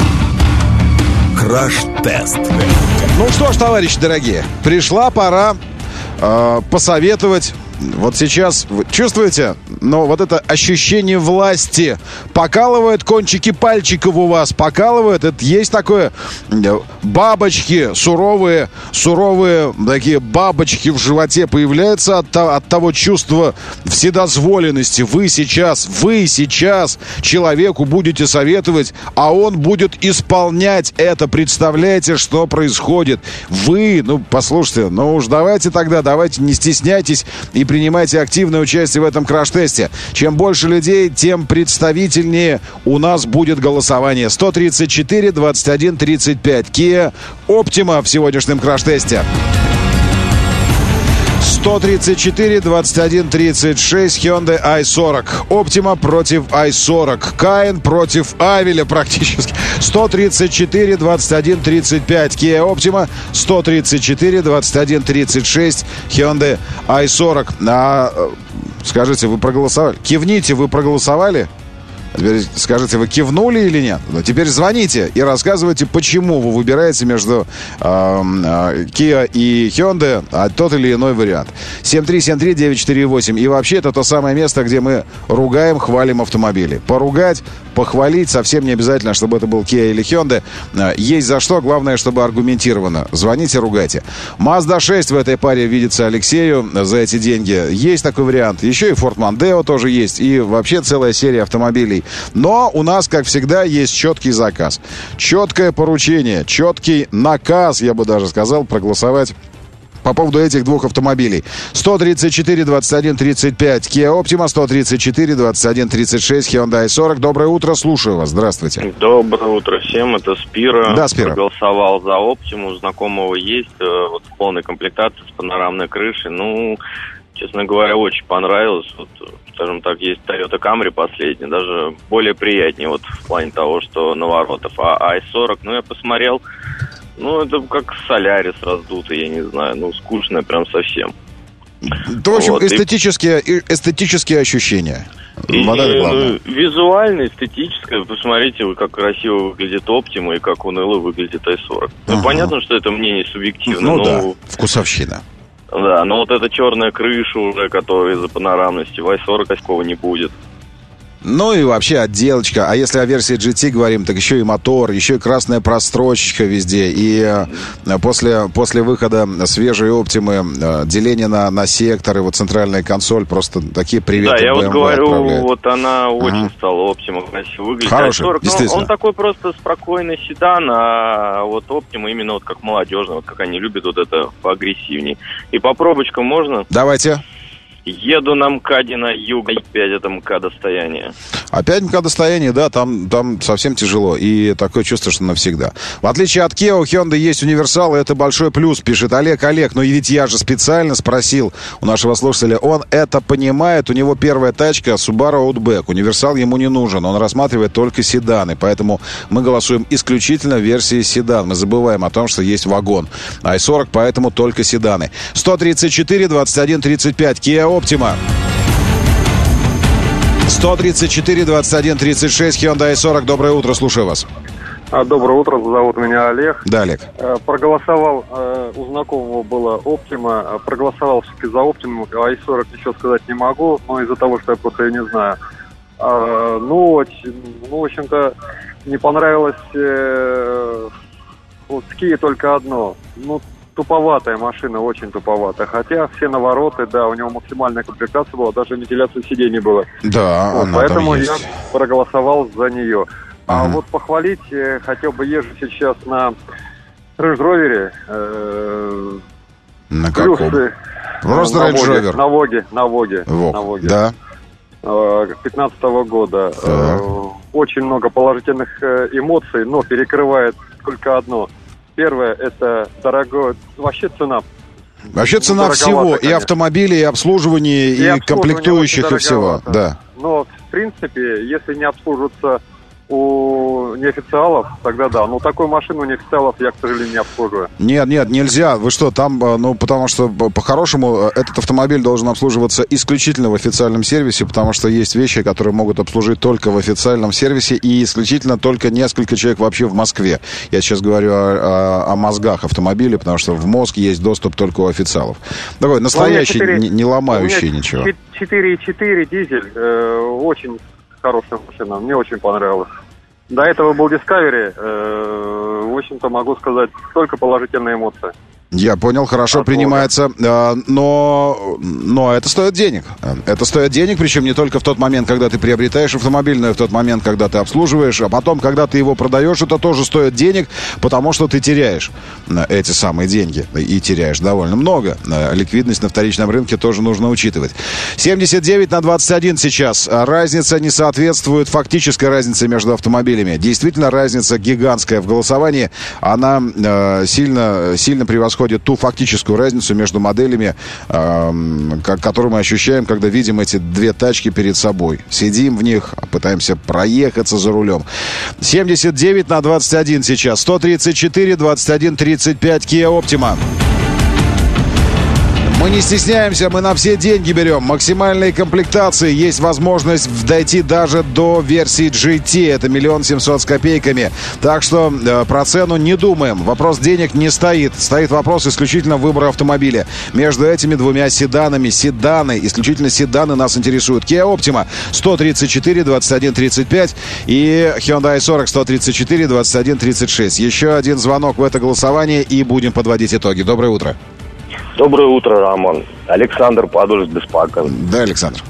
Краш-тест. Ну что ж, товарищи дорогие, пришла пора э, посоветовать. Вот сейчас, вы чувствуете, но вот это ощущение власти покалывает кончики пальчиков у вас, покалывает, это есть такое, бабочки, суровые, суровые такие бабочки в животе появляются от, от того чувства вседозволенности. Вы сейчас, вы сейчас человеку будете советовать, а он будет исполнять это. Представляете, что происходит? Вы, ну, послушайте, ну уж давайте тогда, давайте не стесняйтесь и принимайте активное участие в этом краш-тесте. Чем больше людей, тем представительнее у нас будет голосование. сто тридцать четыре двадцать один тридцать пять. Kia Optima в сегодняшнем краш-тесте. сто тридцать четыре двадцать один тридцать шесть. Hyundai ай сорок. Optima против ай сорок. Cayenne против Авеля практически. сто тридцать четыре двадцать один тридцать пять. Kia Optima. сто тридцать четыре двадцать один тридцать шесть. Hyundai ай сорок. А, скажите, вы проголосовали? Кивните, вы проголосовали? Теперь скажите, вы кивнули или нет? Теперь звоните и рассказывайте, почему вы выбираете между э, э, Kia и Hyundai а тот или иной вариант. семь три семь три девять четыре восемь. И вообще это то самое место, где мы ругаем, хвалим автомобили. Поругать, похвалить совсем не обязательно, чтобы это был Kia или Hyundai. Есть за что, главное, чтобы аргументированно. Звоните, ругайте. Mazda шесть в этой паре видится Алексею за эти деньги. Есть такой вариант. Еще и Ford Mondeo тоже есть. И вообще целая серия автомобилей. Но у нас, как всегда, есть четкий заказ. Четкое поручение, четкий наказ, я бы даже сказал, проголосовать по поводу этих двух автомобилей. сто тридцать четыре двадцать один тридцать пять Kia Optima, сто тридцать четыре двадцать один тридцать шесть Hyundai ай сорок. Доброе утро, слушаю вас. Здравствуйте. Доброе утро всем, это Спира. Да, Спира. Проголосовал за Optima, знакомого есть, вот в полной комплектации с панорамной крышей. Ну, честно говоря, очень понравилось. Вот, скажем так, есть Toyota Camry последний, даже более приятнее вот в плане того, что наворотов. А ай сорок, ну, я посмотрел, ну, это как Солярис раздутый, я не знаю, ну, скучно прям совсем. Это, в общем, вот, эстетические, и... эстетические ощущения. И, ну, визуально, эстетическое, посмотрите, как красиво выглядит Optima и как уныло выглядит ай сорок. Ага. Ну, понятно, что это мнение субъективное. Ну, но... да, вкусовщина. Да, но вот эта черная крыша уже, которая из-за панорамности, в ай сорок такого не будет. Ну и вообще отделочка. А если о версии джи ти говорим, так еще и мотор, еще и красная прострочечка везде. И э, после, после выхода свежей Оптимы э, деление на, на секторы, вот центральная консоль, просто такие приветы. Да, я бэ эм вэ вот говорю, отправляет. Вот она ага. очень стала Оптима красиво выглядеть. Хороший, ай сорок, действительно. Он, он такой просто спокойный седан, а вот Оптима именно вот как молодежный, вот как они любят вот это поагрессивней. И по пробочкам можно? Давайте. Еду на МКАДе на юг, опять это МКАД-достояние. Опять МКАД-достояние, да, там, там совсем тяжело. И такое чувство, что навсегда. В отличие от Kia, у Hyundai есть универсал, и это большой плюс, пишет Олег. Олег, но ведь я же специально спросил у нашего слушателя, он это понимает, у него первая тачка Subaru Outback. Универсал ему не нужен, он рассматривает только седаны, поэтому мы голосуем исключительно в версии седан. Мы забываем о том, что есть вагон. ай сорок, поэтому только седаны. сто тридцать четыре двадцать один тридцать пять Kia Optima. сто тридцать четыре двадцать один тридцать шесть Hyundai ай сорок. Доброе утро, слушаю вас. Доброе утро, зовут меня Олег. Да, Олег. Проголосовал, у знакомого была Optima, проголосовал все-таки за Optima, ай сорок ничего сказать не могу, но из-за того, что я просто ее не знаю. Ну, ну в общем-то, не понравилось вот с Kia только одно. Ну, туповатая машина, очень туповатая. Хотя все навороты, да, у него максимальная комплектация была, даже вентиляция сидений была. Да, вот, она поэтому там я есть. проголосовал за нее. А Ага. вот похвалить э, хотел бы езжу сейчас на Range Rover. Э, На каком? плюсы. Просто на Range Воге, Rover. На Воге, на Воге. Во, На Воге. да. пятнадцатого года. Э, очень много положительных э, эмоций, но перекрывает только одно. Первое, это дорогое, вообще цена. Вообще Ну, цена всего, дороговато, и конечно. автомобилей, и обслуживания, и, И обслуживание комплектующих, очень и всего. дороговато. Да. Но, в принципе, если не обслуживаться у неофициалов, тогда да. Но такую машину у неофициалов я, к сожалению, не обслуживаю. Нет, нет, нельзя. Вы что, там, э, ну, потому что э, по-хорошему э, этот автомобиль должен обслуживаться исключительно в официальном сервисе, потому что есть вещи, которые могут обслужить только в официальном сервисе и исключительно только несколько человек вообще в Москве. Я сейчас говорю о, о, о мозгах автомобиля, потому что в мозг есть доступ только у официалов. Такой настоящий, четыре не, не ломающий у меня ничего. четыре и четыре дизель, э, очень хорошая машина, мне очень понравилась. До этого был Discovery, э, в общем-то, могу сказать, только положительные эмоции. Я понял, хорошо От принимается, э, но, но это стоит денег. Это стоит денег, причем не только в тот момент, когда ты приобретаешь автомобиль, но и в тот момент, когда ты обслуживаешь, а потом, когда ты его продаешь, это тоже стоит денег, потому что ты теряешь эти самые деньги, и теряешь довольно много. Ликвидность на вторичном рынке тоже нужно учитывать. семьдесят девять на двадцать один сейчас. Разница не соответствует фактической разнице между автомобилями. Действительно, разница гигантская в голосовании. Она э, сильно, сильно превосходит ту фактическую разницу между моделями, э, которую мы ощущаем, когда видим эти две тачки перед собой. Сидим в них, пытаемся проехаться за рулем. семьдесят девять на двадцать один сейчас. сто тридцать четыре двадцать один тридцать пять Kia Optima. Мы не стесняемся, мы на все деньги берем. Максимальные комплектации. Есть возможность дойти даже до версии джи ти. Это миллион семьсот с копейками. Так что э, про цену не думаем. Вопрос денег не стоит. Стоит вопрос исключительно выбора автомобиля. Между этими двумя седанами. Седаны. Исключительно седаны нас интересуют. Kia Optima сто тридцать четыре двадцать один тридцать пять и Hyundai ай сорок сто тридцать четыре двадцать один тридцать шесть. Еще один звонок в это голосование и будем подводить итоги. Доброе утро. Доброе утро, Роман. Александр, Подольск, Беспокоен. Да, Александр.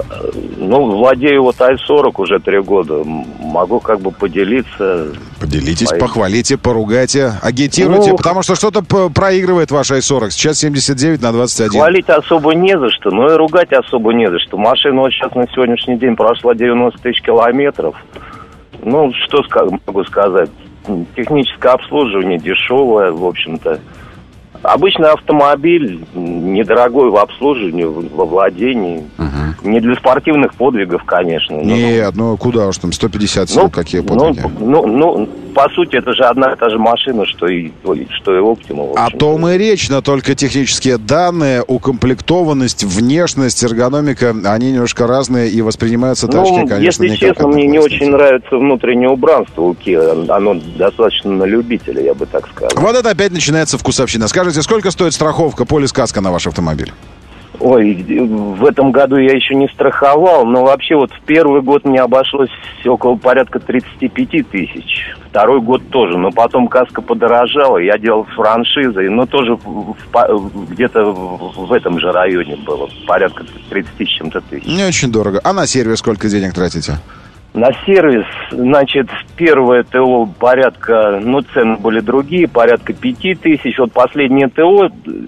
Ну, владею вот ай сорок уже три года. Могу как бы поделиться. Поделитесь, Мои... похвалите, поругайте, агитируйте, ну, потому что что-то проигрывает ваш ай сорок. Сейчас семьдесят девять на двадцать один. Хвалить особо не за что, но и ругать особо не за что. Машина вот сейчас на сегодняшний день прошла девяносто тысяч километров. Ну, что могу сказать? Техническое обслуживание дешевое, в общем-то. Обычный автомобиль, недорогой в обслуживании, во владении. Угу. Не для спортивных подвигов, конечно. Нет, ну куда уж там, сто пятьдесят сил, ну, какие подвиги. Ну, ну, ну, по сути, это же одна и та же машина, что и, что и Optima. О том и речь, но только технические данные, укомплектованность, внешность, эргономика, они немножко разные и воспринимаются тачки, ну, конечно, если честно, мне не очень нравится внутреннее убранство у Kia. Оно достаточно на любителя, я бы так сказал. Вот это опять начинается вкусовщина. Скажите, сколько стоит страховка полис-каска на ваш автомобиль? Ой, в этом году я еще не страховал, но вообще вот в первый год мне обошлось около порядка тридцать пять тысяч. Второй год тоже, но потом каска подорожала, я делал с франшизой, но тоже в, в, где-то в, в этом же районе было, порядка тридцать чем-то тысяч. Не очень дорого. А на сервис сколько денег тратите? На сервис, значит, первое ТО порядка, ну, цены были другие, порядка пяти тысяч. Вот последнее ТО,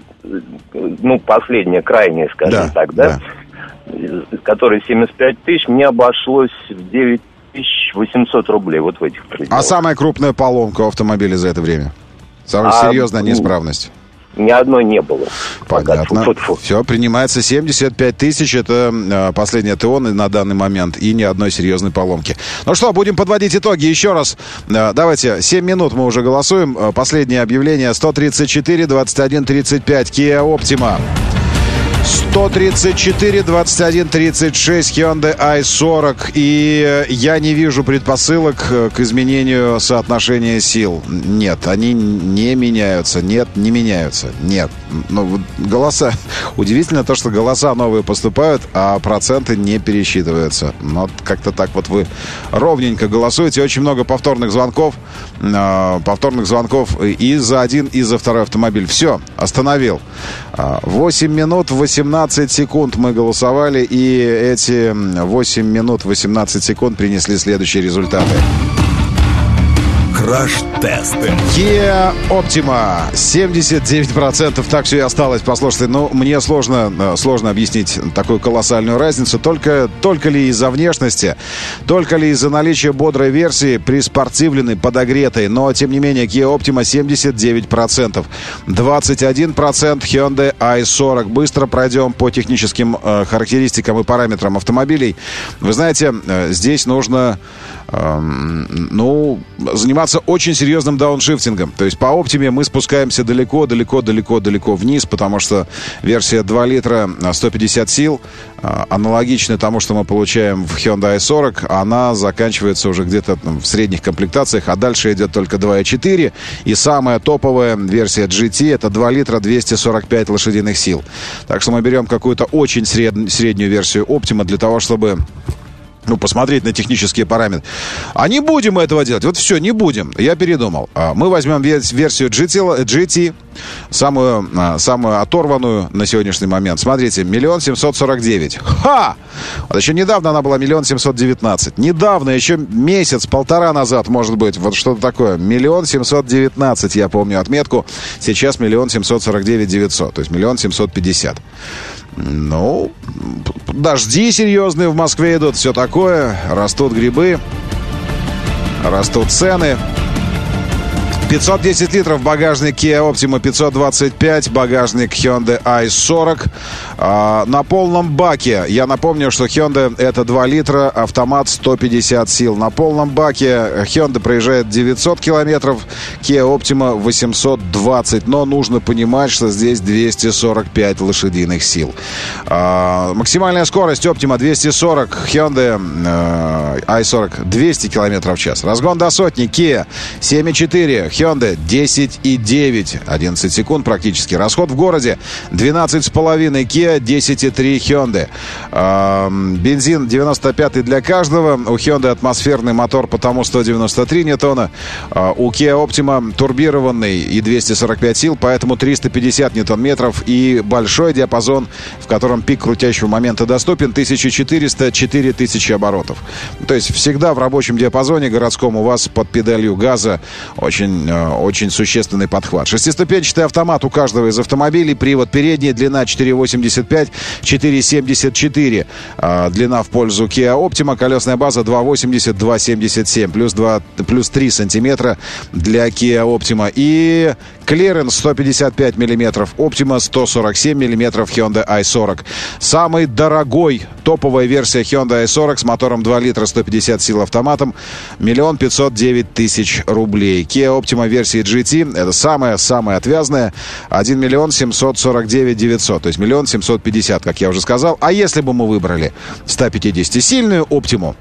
ну, последнее, крайнее, скажем да, так, да, да, которое семьдесят пять тысяч, мне обошлось в девять тысяч восемьсот рублей, вот в этих пределах. А самая крупная поломка у автомобиля за это время? Самая а, серьезная неисправность? Ни одной не было. Понятно. Фу-фу-фу. Все, принимается семьдесят пять тысяч. Это э, последнее ТО на данный момент. И ни одной серьезной поломки. Ну что, будем подводить итоги. Еще раз. Э, давайте, семь минут мы уже голосуем. Э, последнее объявление. сто тридцать четыре двадцать один тридцать пять. Kia Optima. сто тридцать четыре двадцать один тридцать шесть Hyundai ай сорок. И я не вижу предпосылок к изменению соотношения сил. Нет, они не меняются. Нет, не меняются. Нет. Ну, голоса... Удивительно то, что голоса новые поступают, а проценты не пересчитываются. Но как-то так вот вы ровненько голосуете. Очень много повторных звонков. Повторных звонков и за один, и за второй автомобиль. Все, остановил. восемь минут восемнадцать секунд мы голосовали, и эти восемь минут восемнадцать секунд принесли следующие результаты. Краш-тест. Kia Optima семьдесят девять процентов. Так все и осталось. Послушайте, ну, мне сложно, сложно объяснить такую колоссальную разницу. Только, только ли из-за внешности, только ли из-за наличия бодрой версии, приспортивленной, подогретой. Но, тем не менее, Kia Optima семьдесят девять процентов. двадцать один процент Hyundai ай сорок. Быстро пройдем по техническим э, характеристикам и параметрам автомобилей. Вы знаете, э, здесь нужно э, ну, заниматься очень серьезным дауншифтингом. То есть по Optima мы спускаемся далеко, далеко, далеко, далеко вниз, потому что версия два литра, сто пятьдесят сил, аналогичная тому, что мы получаем в Hyundai ай сорок, она заканчивается уже где-то там в средних комплектациях, а дальше идет только два и четыре. И самая топовая версия джи ти это два литра, двести сорок пять лошадиных сил. Так что мы берем какую-то очень сред... среднюю версию Optima для того, чтобы... Ну, посмотреть на технические параметры. А не будем этого делать. Вот все, не будем. Я передумал. Мы возьмем версию джи ти, джи ти самую, самую оторванную на сегодняшний момент. Смотрите, миллион семьсот сорок девять. Ха! Вот еще недавно она была миллион семьсот девятнадцать. Недавно, еще месяц, полтора назад, может быть, вот что-то такое. Миллион семьсот девятнадцать, я помню отметку. Сейчас миллион семьсот сорок девять девятьсот. То есть миллион семьсот пятьдесят. Ну, дожди серьезные в Москве идут, все такое. Растут грибы, растут цены. пятьсот десять литров багажник Kia Optima, пятьсот двадцать пять багажник Hyundai ай сорок. А, на полном баке, я напомню, что Hyundai это два литра, автомат сто пятьдесят сил. На полном баке Hyundai проезжает девятьсот километров, Kia Optima восемьсот двадцать. Но нужно понимать, что здесь двести сорок пять лошадиных сил. А, максимальная скорость Optima двести сорок, Hyundai э, ай сорок двести километров в час. Разгон до сотни Kia семь и четыре, Hyundai десять и девять, одиннадцать секунд практически. Расход в городе двенадцать и пять, Kia десять и три Hyundai. Э, бензин девяносто пять для каждого. У Hyundai атмосферный мотор, потому сто девяносто три ньютона. Э, у Kia Optima турбированный и двести сорок пять сил, поэтому триста пятьдесят ньютон-метров и большой диапазон, в котором пик крутящего момента доступен тысяча четыреста — четыре тысячи оборотов. То есть всегда в рабочем диапазоне городском у вас под педалью газа очень, очень существенный подхват. Шестиступенчатый автомат у каждого из автомобилей. Привод передний, длина четыре восемьдесят пять, четыре семьдесят четыре. А, длина в пользу Kia Optima. Колесная база два восемьдесят, два семьдесят семь. Плюс, два, плюс три сантиметра для Kia Optima. И клиренс сто пятьдесят пять миллиметров Optima, сто сорок семь миллиметров Hyundai ай сорок. Самый дорогой, топовая версия Hyundai ай сорок с мотором два литра, сто пятьдесят сил автоматом, миллион пятьсот девять тысяч рублей. Kia Optima версии джи ти, это самая-самая отвязная, один миллион семьсот сорок девять девятьсот, то есть миллион семьсот пятьдесят, как я уже сказал. А если бы мы выбрали сто пятидесятисильную Optima,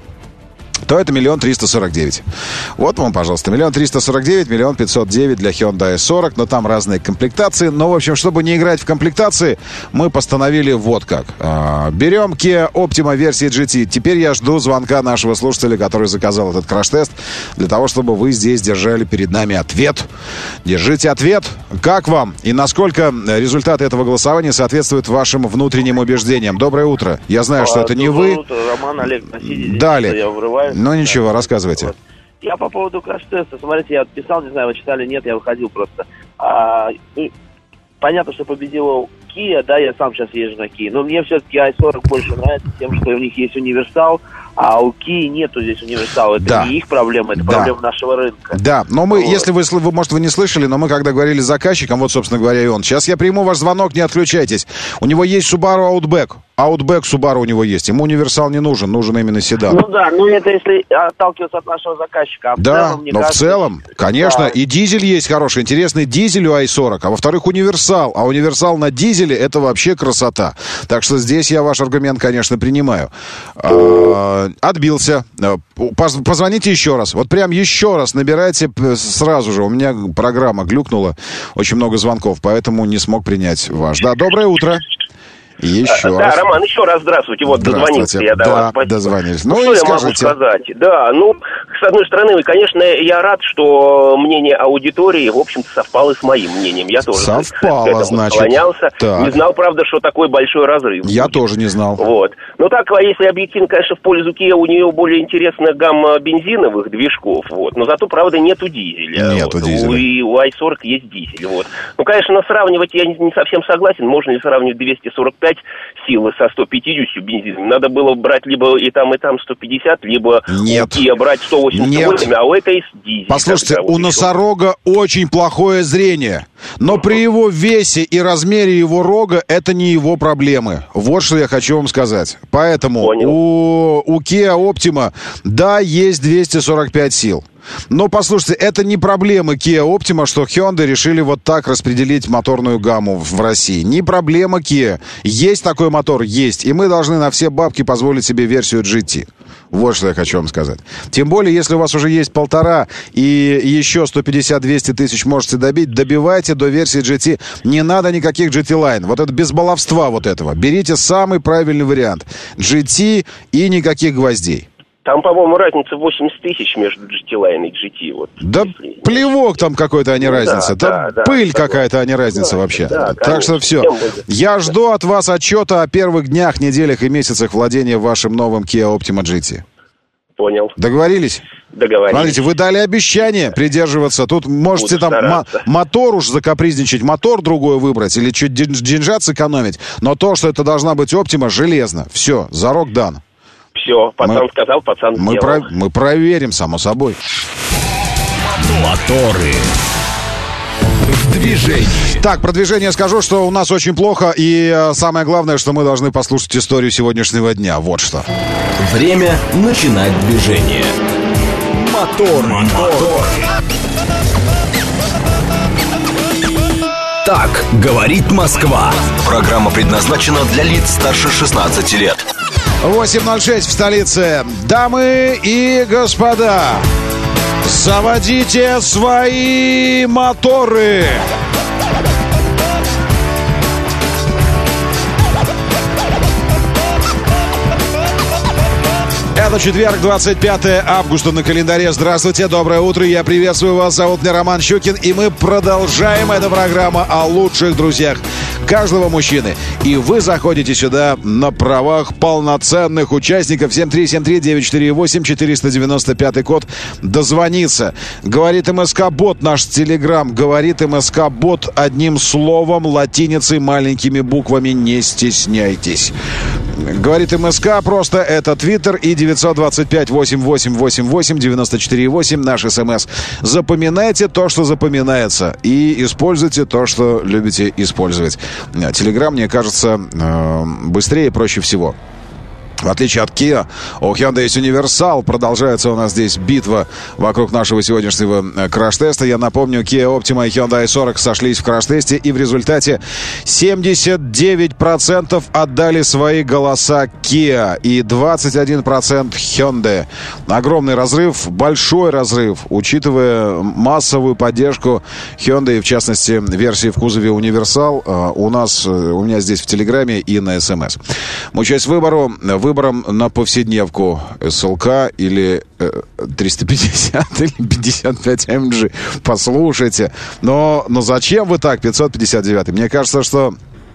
то это миллион триста сорок девять. Вот вам, пожалуйста, миллион триста сорок девять, миллион пятьсот девять для Hyundai ай сорок, но там разные комплектации. Но, в общем, чтобы не играть в комплектации, мы постановили вот как. А, берем Kia Optima версии джи ти. Теперь я жду звонка нашего слушателя, который заказал этот краш-тест, для того, чтобы вы здесь держали перед нами ответ. Держите ответ. Как вам и насколько результаты этого голосования соответствуют вашим внутренним убеждениям? Доброе утро. Я знаю, что это не вы. Утро, Роман, Олег, простите, Далее. я врываюсь. Ну ничего, рассказывайте. Я по поводу краш-теста, смотрите, я писал, не знаю, вы читали, нет, я выходил просто. А, ну, понятно, что победила Kia, да, я сам сейчас езжу на Kia, но мне все-таки ай сорок больше нравится тем, что у них есть универсал, А у Kia нету здесь универсала. Это да. не их проблема, это да. проблема нашего рынка. Да, но мы, вот. если вы, вы, может, вы не слышали, но мы когда говорили с заказчиком, вот, собственно говоря, и он. Сейчас я приму ваш звонок, не отключайтесь. У него есть Subaru Outback. Outback Subaru у него есть. Ему универсал не нужен, нужен именно седан. Ну да, ну это если отталкиваться от нашего заказчика. А в да, целом, мне но кажется, в целом, конечно, да. и дизель есть хороший. Интересный дизель у ай сорок, а во-вторых, универсал. А универсал на дизеле — это вообще красота. Так что здесь я ваш аргумент, конечно, принимаю. А, отбился. Позвоните еще раз. Вот прям еще раз набирайте сразу же. У меня программа глюкнула. Очень много звонков, поэтому не смог принять ваш. Да, доброе утро. Еще да, раз. Роман, еще раз здравствуйте. Вот дозвонился я до да, вас. Спасибо. Дозвонились. Ну, Ну, что и я скажите. могу сказать? Да, ну, с одной стороны, конечно, я рад, что мнение аудитории, в общем-то, совпало с моим мнением. Я тоже Совпало, к этому значит. склонялся. Так. Не знал, правда, что такой большой разрыв. Я тоже не знал. Вот. Ну так, а если объективно, конечно, в пользу Kia, у нее более интересная гамма бензиновых движков, вот. Но зато, правда, нету дизеля. Нету вот. дизеля. У, и у ай сорок есть дизель, вот. Ну, конечно, сравнивать я не, не совсем согласен. Можно ли сравнивать двести сорок пять силы со сто пятьдесят бензином? Надо было брать либо и там, и там сто пятьдесят, либо Нет. у Kia брать сто восемьдесят восемь, Нет. а у этой дизель. Послушайте, Тогда у вот еще. носорога очень плохое зрение. Но при его весе и размере его рога это не его проблемы. Вот что я хочу вам сказать. Поэтому у, у Kia Optima, да, есть двести сорок пять сил. Но, послушайте, это не проблема Kia Optima, что Hyundai решили вот так распределить моторную гамму в России. Не проблема Kia. Есть такой мотор? Есть. И мы должны на все бабки позволить себе версию джи ти. Вот что я хочу вам сказать. Тем более, если у вас уже есть полтора и еще сто пятьдесят - двести тысяч можете добить, добивайте до версии джи ти. Не надо никаких джи ти Line. Вот это без баловства вот этого. Берите самый правильный вариант. джи ти и никаких гвоздей. Там, по-моему, разница восемьдесят тысяч между джи ти Line и джи ти. Вот, да если... плевок там какой-то, а не Ну, разница. да, Там да, пыль да, какая-то, а не разница да, вообще. да, так конечно. что все. Тем более. Я жду от вас отчета о первых днях, неделях и месяцах владения вашим новым Kia Optima джи ти. Понял. Договорились? Договорились. Смотрите, вы дали обещание придерживаться. Тут можете Буду там мо- стараться. мотор уж закапризничать, мотор другой выбрать или чуть ден- деньжат сэкономить. Но то, что это должна быть Optima, железно. Все, зарок дан. Все, пацан Мы- сказал, пацан Мы, сделал. про- мы проверим, само собой. Моторы. В движении. Так, про движение скажу, что у нас очень плохо. И э, самое главное, что мы должны послушать историю сегодняшнего дня. Вот что. Время начинать движение. Мотор, мотор. Так говорит Москва. Программа предназначена для лиц старше шестнадцати лет. восемь ноль шесть в столице. Дамы и господа, заводите свои моторы. Это четверг, двадцать пятое августа на календаре. Здравствуйте, доброе утро. Я приветствую вас. Зовут меня Роман Щукин. И мы продолжаем эту программу о лучших друзьях каждого мужчины. И вы заходите сюда на правах полноценных участников. семь три семь три девять четыре восемь четыреста девяносто пятый код. Дозвониться. Говорит МСК-бот, наш телеграм. Говорит МСК-бот одним словом, латиницей, маленькими буквами. Не стесняйтесь. Говорит МСК, просто это Твиттер и девятьсот двадцать пять восемь восемь восемь восемь девяносто четыре восемь наш СМС. Запоминайте то, что запоминается, и используйте то, что любите использовать. Телеграм, мне кажется, быстрее и проще всего. В отличие от Kia, у Hyundai есть универсал. Продолжается у нас здесь битва вокруг нашего сегодняшнего краш-теста. Я напомню, Kia Optima и Hyundai ай сорок сошлись в краш-тесте, и в результате семьдесят девять процентов отдали свои голоса Kia и двадцать один процент Hyundai. Огромный разрыв, большой разрыв, учитывая массовую поддержку Hyundai, в частности, версии в кузове универсал, у нас, у меня здесь в Телеграме и на СМС. Мучаясь выбору, выбором на повседневку эс эл ка или э, триста пятьдесят или пятьдесят пять эм джи. Послушайте. Но, но зачем вы так, пятьсот пятьдесят девять? Мне кажется, что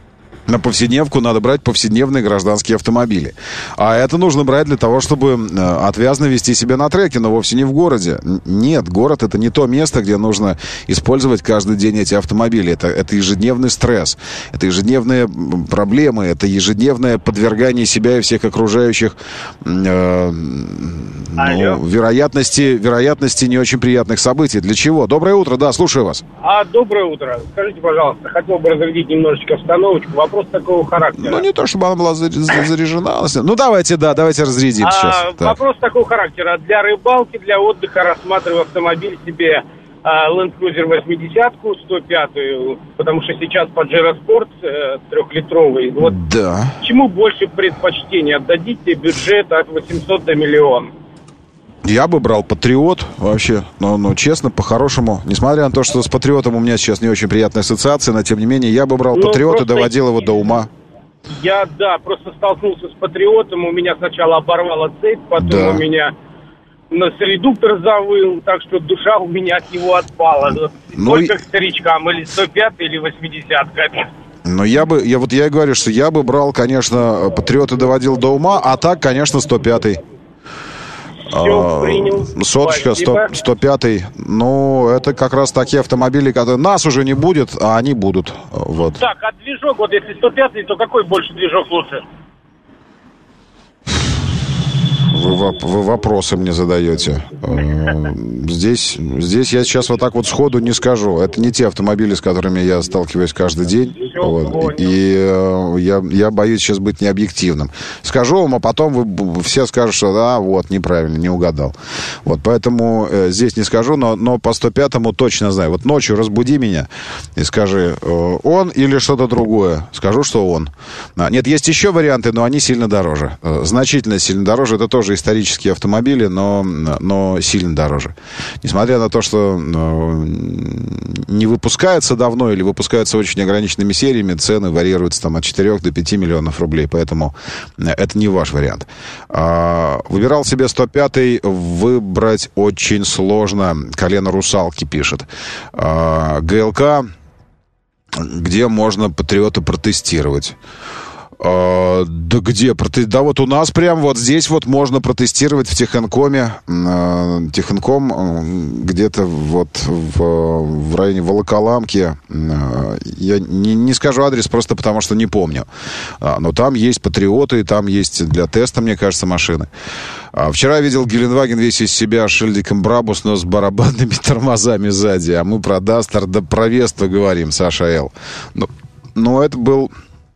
На повседневку надо брать повседневные гражданские автомобили. А это нужно брать для того, чтобы отвязно вести себя на треке, но вовсе не в городе. Нет, город — это не то место, где нужно использовать каждый день эти автомобили. Это, это ежедневный стресс, это ежедневные проблемы, это ежедневное подвергание себя и всех окружающих э, ну, вероятности, вероятности не очень приятных событий. Для чего? Доброе утро, да, слушаю вас. А, доброе утро. Скажите, пожалуйста, хотел бы разрядить немножечко обстановочку. Вопрос такого характера. Ну, не то, чтобы она была заряжена. Ну, давайте, да, давайте разрядим а, сейчас. Вопрос так. такого характера. Для рыбалки, для отдыха рассматриваю автомобиль себе а, Land Cruiser восьмидесятку, сто пятую, потому что сейчас Pajero Sport э, трехлитровый. Вот да. Чему больше предпочтение? Отдадите бюджет от восьмисот до миллиона. Я бы брал Патриот вообще, но, но честно, по-хорошему, несмотря на то, что с Патриотом у меня сейчас не очень приятная ассоциация, но тем не менее я бы брал ну, Патриот и доводил его до ума. Я, да, просто столкнулся с Патриотом, у меня сначала оборвала цепь, потом да. у меня на редуктор завыл, так что душа у меня от него отпала. Ну, Только и... к старичкам, или сто пятый, или восьмидесятка. Но я бы, я вот я и говорю, что я бы брал, конечно, Патриот и доводил до ума, а так, конечно, сто пятый. Все, принял. Соточка, сто пятый. Ну, это как раз такие автомобили, которые нас уже не будет, а они будут. Вот. Так, а движок, вот если сто пятый, то какой больше движок лучше? Вы, вы вопросы мне задаете. Здесь, здесь я сейчас вот так вот сходу не скажу. Это не те автомобили, с которыми я сталкиваюсь каждый день. Вот. И я, я боюсь сейчас быть необъективным. Скажу вам, а потом вы все скажут, что да, вот, неправильно, не угадал. Вот, поэтому э, здесь не скажу, но, но по сто пятому точно знаю. Вот ночью разбуди меня и скажи, э, он или что-то другое. Скажу, что он. А, нет, есть еще варианты, но они сильно дороже. Э, значительно сильно дороже. Это тоже исторические автомобили, но, но сильно дороже. Несмотря на то, что э, не выпускаются давно или выпускаются очень ограниченными сериями, цены варьируются там от четырёх до пяти миллионов рублей, поэтому это не ваш вариант. А, выбирал себе сто пятый, выбрать очень сложно. Колено русалки пишет. А, ГЛК, где можно Патриота протестировать. Uh, да где? Да вот у нас прям вот здесь вот можно протестировать в Техинкоме. Uh, Техинком uh, где-то вот в, в районе Волоколамки. Uh, я не, не скажу адрес просто потому, что не помню. Uh, но там есть Патриоты, там есть для теста, мне кажется, машины. Uh, вчера видел Геленваген весь из себя с шильдиком Брабус, но с барабанными тормозами сзади. А мы про Дастер да про Весту говорим, Саша Л. Ну, ну это был...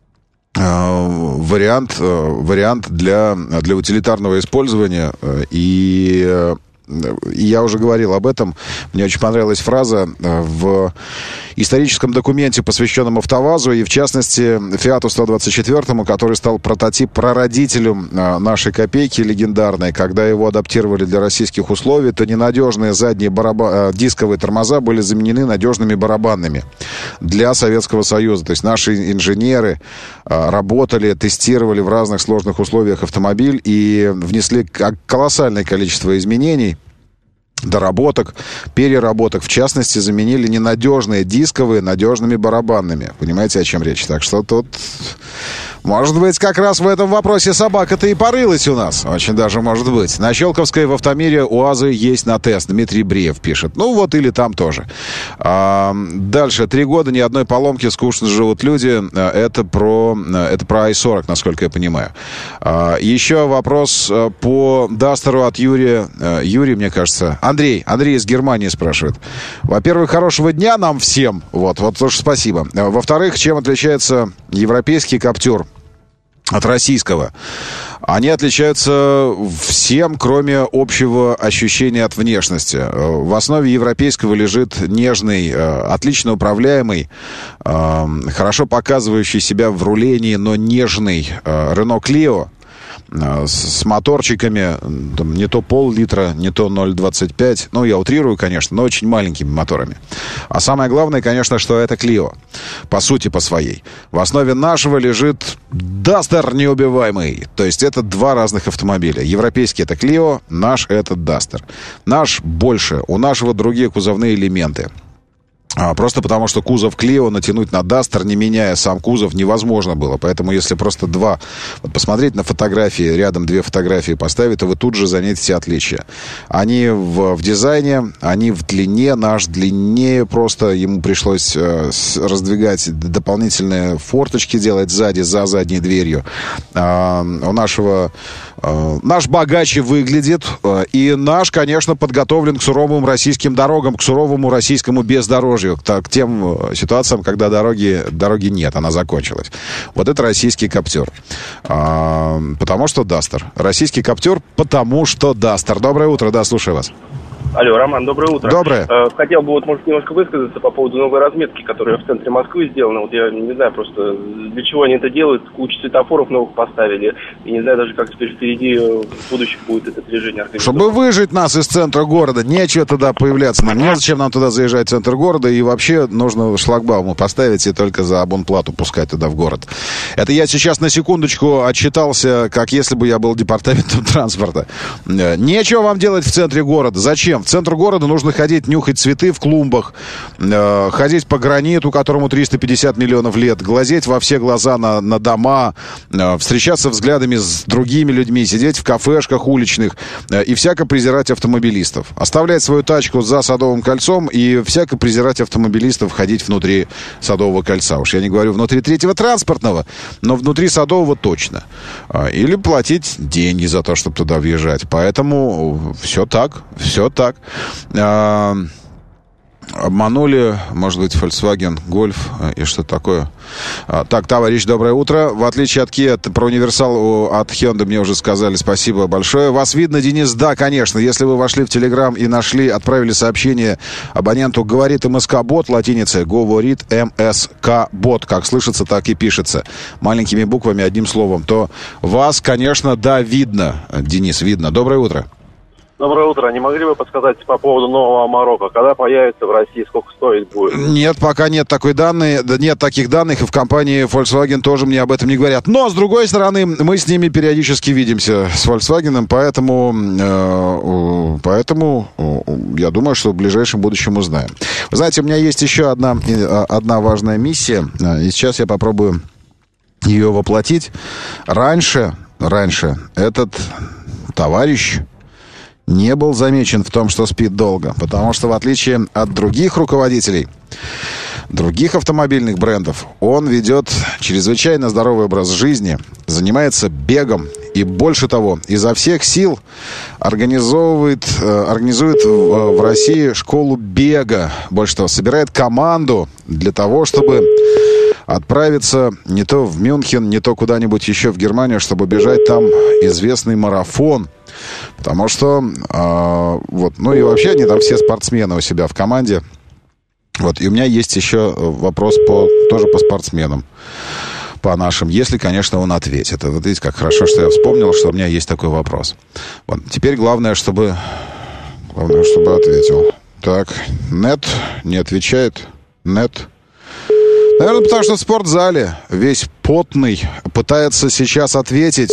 вариант, вариант для, для утилитарного использования. И, и я уже говорил об этом. Мне очень понравилась фраза в историческом документе, посвященном АвтоВАЗу, и в частности Фиату сто двадцать четыре, который стал прототип прародителем нашей копейки легендарной. Когда его адаптировали для российских условий, то ненадежные задние бараба... дисковые тормоза были заменены надежными барабанными для Советского Союза. То есть наши инженеры работали, тестировали в разных сложных условиях автомобиль и внесли колоссальное количество изменений, доработок, переработок. В частности, заменили ненадежные дисковые надежными барабанными. Понимаете, о чем речь? Так что тут, может быть, как раз в этом вопросе собака-то и порылась у нас. Очень даже может быть. На Щелковской в Автомире УАЗы есть на тест. Дмитрий Бреев пишет. Ну вот, или там тоже. А, дальше. Три года, ни одной поломки, скучно живут люди. Это про, это про ай сорок, насколько я понимаю. А, еще вопрос по Дастеру от Юрия. Юрий, мне кажется... Андрей, Андрей из Германии спрашивает. Во-первых, хорошего дня нам всем. Вот, вот тоже спасибо. Во-вторых, чем отличается европейский Каптюр от российского? Они отличаются всем, кроме общего ощущения от внешности. В основе европейского лежит нежный, отлично управляемый, хорошо показывающий себя в рулении, но нежный Renault Clio с моторчиками, там, не то пол-литра, не то ноль двадцать пять. Ну, я утрирую, конечно, но очень маленькими моторами. А самое главное, конечно, что это Clio. По сути, по своей. В основе нашего лежит Duster неубиваемый. То есть это два разных автомобиля. Европейский — это Clio, наш — это Duster. Наш больше. У нашего другие кузовные элементы. Просто потому, что кузов Клио натянуть на Дастер, не меняя сам кузов, невозможно было. Поэтому если просто два... Вот посмотреть на фотографии, рядом две фотографии поставить, то вы тут же заметите отличия. Они в, в дизайне, они в длине. Наш длиннее просто. Ему пришлось э, раздвигать дополнительные форточки, делать сзади, за задней дверью. А, у нашего... Э, наш богаче выглядит. Э, и наш, конечно, подготовлен к суровым российским дорогам, к суровому российскому бездорожью. К тем ситуациям, когда дороги, дороги нет, она закончилась. Вот это российский Каптюр. А, потому что Дастер. Российский Каптюр, потому что Дастер. Доброе утро, да, слушаю вас. Алло, Роман, доброе утро. Доброе. Э, хотел бы вот, может, немножко высказаться по поводу новой разметки, которая в центре Москвы сделана. Вот я не знаю просто, для чего они это делают. Кучу светофоров новых поставили. И не знаю даже, как теперь впереди в будущем будет это движение организовано. Чтобы выжить нас из центра города, нечего туда появляться. Нам незачем нам туда заезжать в центр города. И вообще нужно шлагбаумы поставить и только за абонплату пускать туда в город. Это я сейчас на секундочку отчитался, как если бы я был департаментом транспорта. Нечего вам делать в центре города. Зачем? В центр города нужно ходить, нюхать цветы в клумбах, э, ходить по граниту, которому триста пятьдесят миллионов лет, глазеть во все глаза на, на дома, э, встречаться взглядами с другими людьми, сидеть в кафешках уличных э, и всяко презирать автомобилистов. Оставлять свою тачку за Садовым кольцом и всяко презирать автомобилистов, ходить внутри Садового кольца. Уж я не говорю внутри третьего транспортного, но внутри Садового точно. Э, или платить деньги за то, чтобы туда въезжать. Поэтому все так, все так. А, обманули, может быть, Volkswagen Golf и что такое. А, так, товарищ, доброе утро. В отличие от Kia, про универсал от Hyundai мне уже сказали, спасибо большое. Вас видно, Денис? Да, конечно. Если вы вошли в Telegram и нашли, отправили сообщение абоненту «Говорит МСК-бот», латиницей «Говорит МСК-бот», как слышится, так и пишется, маленькими буквами, одним словом, то вас, конечно, да, видно. Денис, видно. Доброе утро. Доброе утро. Не могли бы подсказать по поводу нового Марокко? Когда появится в России, сколько стоить будет? Нет, пока нет такой данной, нет таких данных, и в компании Volkswagen тоже мне об этом не говорят. Но, с другой стороны, мы с ними периодически видимся, с Volkswagen, поэтому, э, поэтому э, я думаю, что в ближайшем будущем узнаем. Вы знаете, у меня есть еще одна, одна важная миссия, и сейчас я попробую ее воплотить. Раньше, раньше этот товарищ не был замечен в том, что спит долго. Потому что, в отличие от других руководителей, других автомобильных брендов, он ведет чрезвычайно здоровый образ жизни, занимается бегом и, больше того, изо всех сил организовывает, организует в России школу бега. Больше того, собирает команду для того, чтобы отправиться не то в Мюнхен, не то куда-нибудь еще в Германию, чтобы бежать там известный марафон. Потому что, э, вот, ну и вообще они там все спортсмены у себя в команде. Вот, и у меня есть еще вопрос по, тоже по спортсменам, по нашим, если, конечно, он ответит. Вот видите, как хорошо, что я вспомнил, что у меня есть такой вопрос. Вот, теперь главное, чтобы, главное, чтобы ответил. Так, нет, не отвечает, нет. Наверное, потому что в спортзале весь потный пытается сейчас ответить,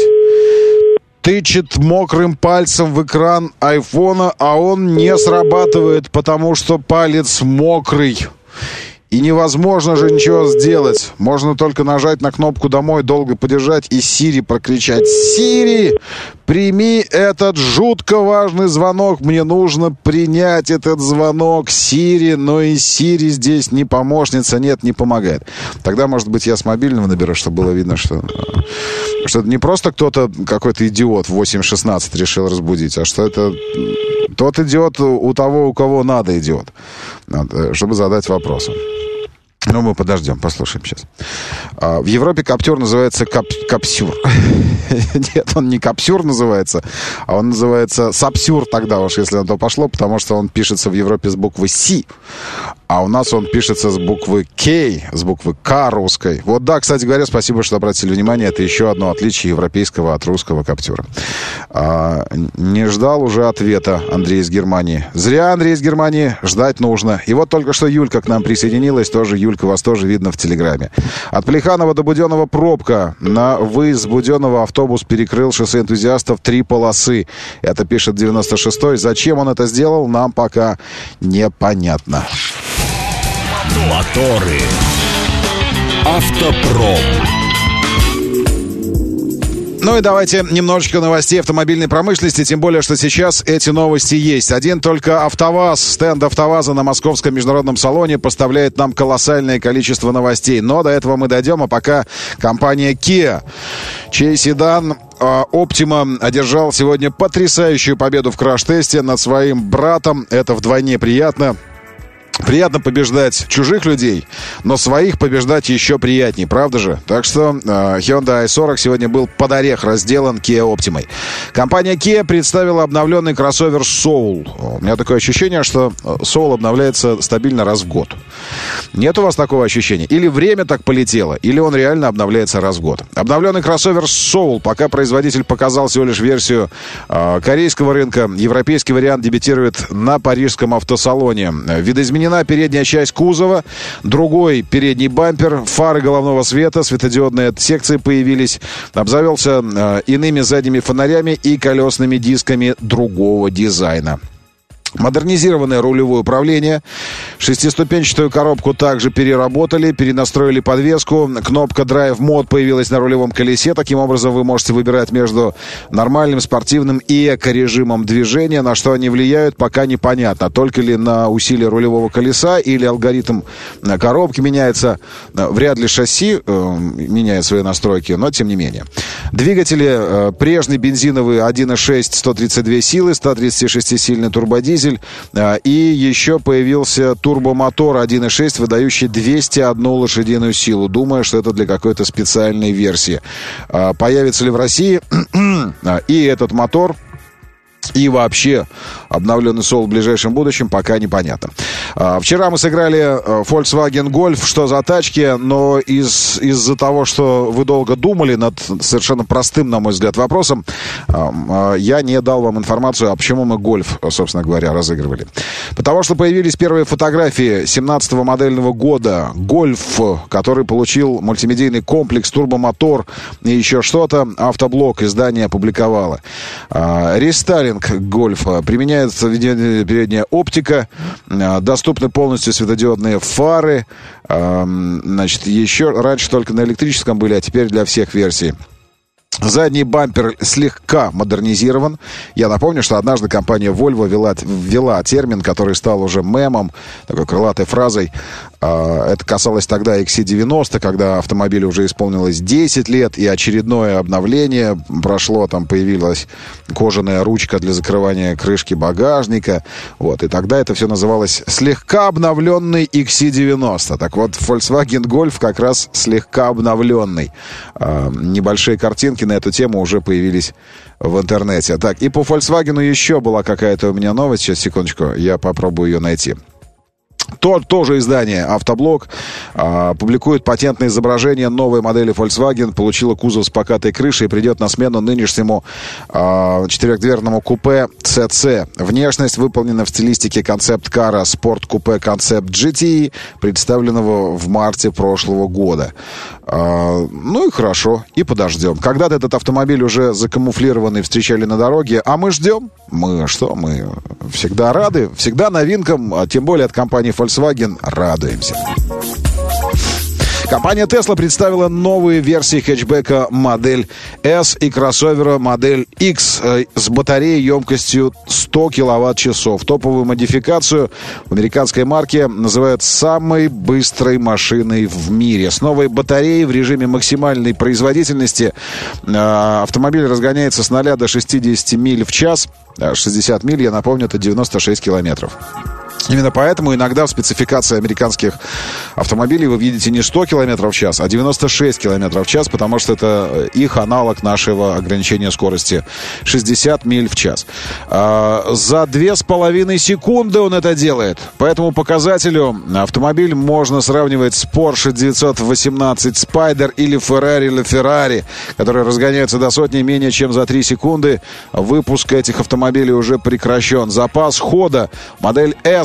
тычет мокрым пальцем в экран айфона, а он не срабатывает, потому что палец мокрый. И невозможно же ничего сделать. Можно только нажать на кнопку «Домой», долго подержать и Сири прокричать: «Сири, прими этот жутко важный звонок. Мне нужно принять этот звонок, Сири». Но и Сири здесь не помощница, нет, не помогает. Тогда, может быть, я с мобильного наберу, чтобы было видно, что, что это не просто кто-то, какой-то идиот в восемь шестнадцать решил разбудить, а что это тот идиот у того, у кого надо идиот, чтобы задать вопросы. Ну, мы подождем, послушаем сейчас. В Европе Каптюр называется кап, Капсюр. Нет, он не Капсюр называется, а он называется Сапсюр тогда уж, если на то пошло, потому что он пишется в Европе с буквы С, а у нас он пишется с буквы К, с буквы К русской. Вот да, кстати говоря, спасибо, что обратили внимание, это еще одно отличие европейского от русского Каптюра. А, не ждал уже ответа Андрей из Германии. Зря, Андрей из Германии, ждать нужно. И вот только что Юлька к нам присоединилась, тоже Юлька, вас тоже видно в Телеграме. От Плеханова до Буденного пробка. На выезд с Буденного автобус перекрыл шоссе энтузиастов три полосы. Это пишет девяносто шестой. Зачем он это сделал, нам пока непонятно. Моторы. Автопром. Ну и давайте немножечко новостей автомобильной промышленности, тем более, что сейчас эти новости есть. Один только АвтоВАЗ, стенд АвтоВАЗа на Московском международном салоне поставляет нам колоссальное количество новостей. Но до этого мы дойдем, а пока компания Kia, чей седан Optima одержал сегодня потрясающую победу в краш-тесте над своим братом. Это вдвойне приятно. Приятно побеждать чужих людей, но своих побеждать еще приятнее, правда же? Так что э, Hyundai ай сорок сегодня был под орех разделан Kia Optima. Компания Kia представила обновленный кроссовер Soul. У меня такое ощущение, что Soul обновляется стабильно раз в год. Нет у вас такого ощущения? Или время так полетело, или он реально обновляется раз в год. Обновленный кроссовер Soul, пока производитель показал всего лишь версию э, корейского рынка, европейский вариант дебютирует на парижском автосалоне. Видоизменен передняя часть кузова, другой передний бампер, фары головного света, светодиодные секции появились, обзавелся э, иными задними фонарями и колесными дисками другого дизайна. Модернизированное рулевое управление. Шестиступенчатую коробку также переработали, перенастроили подвеску. Кнопка Drive Mode появилась на рулевом колесе. Таким образом, вы можете выбирать между нормальным, спортивным и эко-режимом движения. На что они влияют, пока непонятно. Только ли на усилие рулевого колеса или алгоритм коробки меняется. Вряд ли шасси э, меняет свои настройки, но тем не менее. Двигатели э, прежний бензиновый один и шесть, сто тридцать две силы, сто тридцать шестисильный турбодизель. И еще появился турбомотор один и шесть, выдающий двести одну лошадиную силу. Думаю, что это для какой-то специальной версии. Появится ли в России и этот мотор, и вообще обновленный Soul в ближайшем будущем, пока непонятно. А, вчера мы сыграли Volkswagen Golf, что за тачки, но из, из-за того, что вы долго думали над совершенно простым, на мой взгляд, вопросом, а, а, я не дал вам информацию, а почему мы Golf, собственно говоря, разыгрывали. Потому что появились первые фотографии семнадцатого модельного года Golf, который получил мультимедийный комплекс, турбомотор и еще что-то. Автоблог издание опубликовало. А, рестайлинг Гольфа. Применяется передняя оптика, доступны полностью светодиодные фары. Значит, еще раньше только на электрическом были, а теперь для всех версий. Задний бампер слегка модернизирован. Я напомню, что однажды компания Volvo ввела, ввела термин, который стал уже мемом, такой крылатой фразой. Это касалось тогда икс си девяносто, когда автомобилю уже исполнилось десять лет, и очередное обновление прошло. Там появилась кожаная ручка для закрывания крышки багажника. Вот, и тогда это все называлось слегка обновленный икс си девяносто. Так вот, Volkswagen Golf как раз слегка обновленный. Небольшие картинки на эту тему уже появились в интернете. Так, и по Volkswagen еще была какая-то у меня новость. Сейчас, секундочку, я попробую ее найти. То, тоже издание «Автоблог» а, публикует патентное изображение новой модели Volkswagen. Получила кузов с покатой крышей и придет на смену нынешнему а, четырехдверному купе си си. Внешность выполнена в стилистике концепт-кара спорт-купе концепт джи ти и, представленного в марте прошлого года. А, ну и хорошо, и подождем. Когда-то этот автомобиль уже закамуфлированный встречали на дороге, а мы ждем. Мы что? Мы всегда рады, всегда новинкам, а тем более от компании Volkswagen радуемся. Компания Tesla представила новые версии хэтчбека модель S и кроссовера модель X с батареей емкостью сто киловатт-часов. Топовую модификацию в американской марке называют самой быстрой машиной в мире. С новой батареей в режиме максимальной производительности автомобиль разгоняется с нуля до шестидесяти миль в час. шестьдесят миль, я напомню, это девяносто шесть километров. Именно поэтому иногда в спецификации американских автомобилей вы видите не сто километров в час, а девяносто шесть километров в час, потому что это их аналог нашего ограничения скорости шестьдесят миль в час. А, за две с половиной секунды он это делает. По этому показателю автомобиль можно сравнивать с Porsche девятьсот восемнадцать Spider или Ferrari LaFerrari, которые разгоняются до сотни менее чем за три секунды. Выпуск этих автомобилей уже прекращен. Запас хода модель S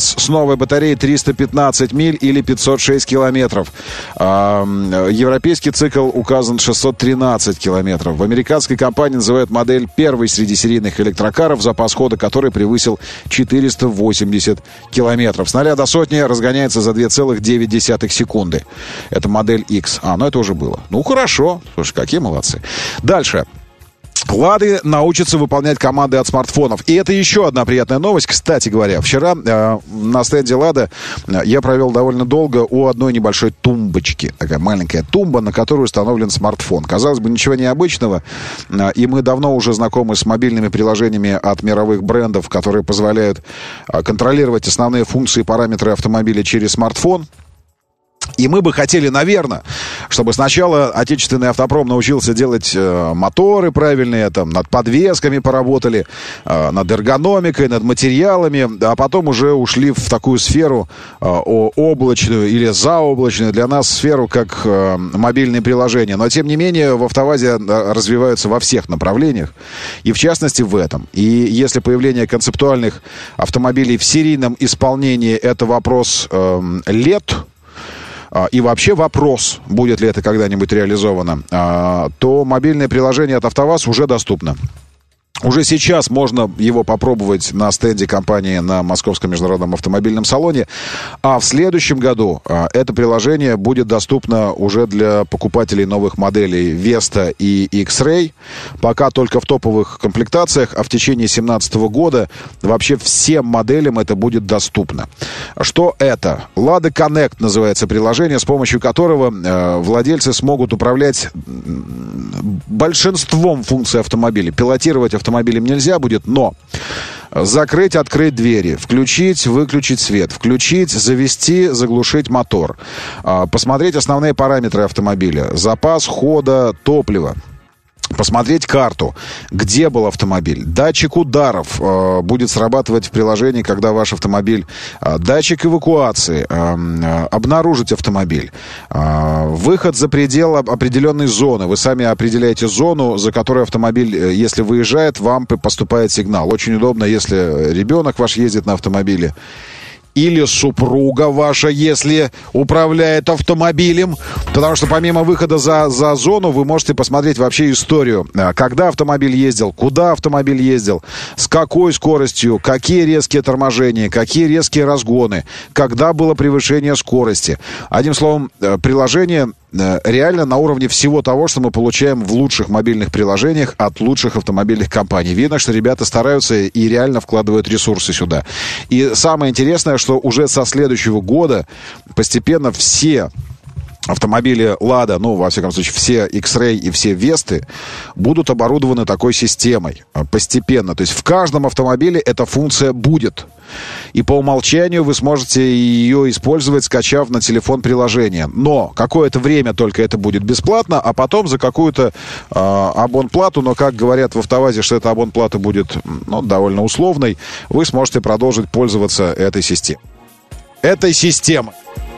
АвтоВАЗ с новой батареей триста пятнадцать миль или пятьсот шесть километров. Европейский цикл указан шестьсот тринадцать километров. В американской компании называют модель первой среди серийных электрокаров, запас хода которой превысил четыреста восемьдесят километров. С нуля до сотни разгоняется за две целых девять десятых секунды. Это модель X. А, ну это уже было. Ну хорошо. Слушай, какие молодцы. Дальше. Лады научатся выполнять команды от смартфонов. И это еще одна приятная новость. Кстати говоря, вчера э, на стенде Лада я провел довольно долго у одной небольшой тумбочки. Такая маленькая тумба, на которой установлен смартфон. Казалось бы, ничего необычного. Э, и мы давно уже знакомы с мобильными приложениями от мировых брендов, которые позволяют э, контролировать основные функции и параметры автомобиля через смартфон. И мы бы хотели, наверное, чтобы сначала отечественный автопром научился делать э, моторы правильные, там, над подвесками поработали, э, над эргономикой, над материалами, а потом уже ушли в такую сферу э, облачную или заоблачную для нас сферу, как э, мобильные приложения. Но, тем не менее, в АвтоВАЗе развиваются во всех направлениях, и в частности в этом. И если появление концептуальных автомобилей в серийном исполнении — это вопрос э, лет, и вообще вопрос, будет ли это когда-нибудь реализовано, то мобильное приложение от АвтоВАЗ уже доступно. Уже сейчас можно его попробовать на стенде компании на Московском международном автомобильном салоне. А в следующем году а, это приложение будет доступно уже для покупателей новых моделей Vesta и X-Ray. Пока только в топовых комплектациях, а в течение две тысячи семнадцатого года вообще всем моделям это будет доступно. Что это? Lada Connect называется приложение, с помощью которого э, владельцы смогут управлять большинством функций автомобиля. Пилотировать автомобилем нельзя будет, но закрыть, открыть двери, включить, выключить свет, включить, завести, заглушить мотор, посмотреть основные параметры автомобиля, запас хода, топлива, посмотреть карту, где был автомобиль. Датчик ударов э, будет срабатывать в приложении, когда ваш автомобиль. Э, датчик эвакуации. Э, э, обнаружить автомобиль. Э, выход за пределы определенной зоны. Вы сами определяете зону, за которой автомобиль, э, если выезжает, вам поступает сигнал. Очень удобно, если ребенок ваш ездит на автомобиле. Или супруга ваша, если управляет автомобилем. Потому что помимо выхода за, за зону, вы можете посмотреть вообще историю. Когда автомобиль ездил, куда автомобиль ездил, с какой скоростью, какие резкие торможения, какие резкие разгоны, когда было превышение скорости. Одним словом, приложение реально на уровне всего того, что мы получаем в лучших мобильных приложениях от лучших автомобильных компаний. Видно, что ребята стараются и реально вкладывают ресурсы сюда. И самое интересное, что уже со следующего года постепенно все автомобили Lada, ну, во всяком случае, все X-Ray и все Vesты будут оборудованы такой системой постепенно. То есть в каждом автомобиле эта функция будет. И по умолчанию вы сможете ее использовать, скачав на телефон приложение. Но какое-то время только это будет бесплатно, а потом за какую-то э, абонплату, но, как говорят в АвтоВАЗе, что эта абонплата будет, ну, довольно условной, вы сможете продолжить пользоваться этой системой. Этой системой.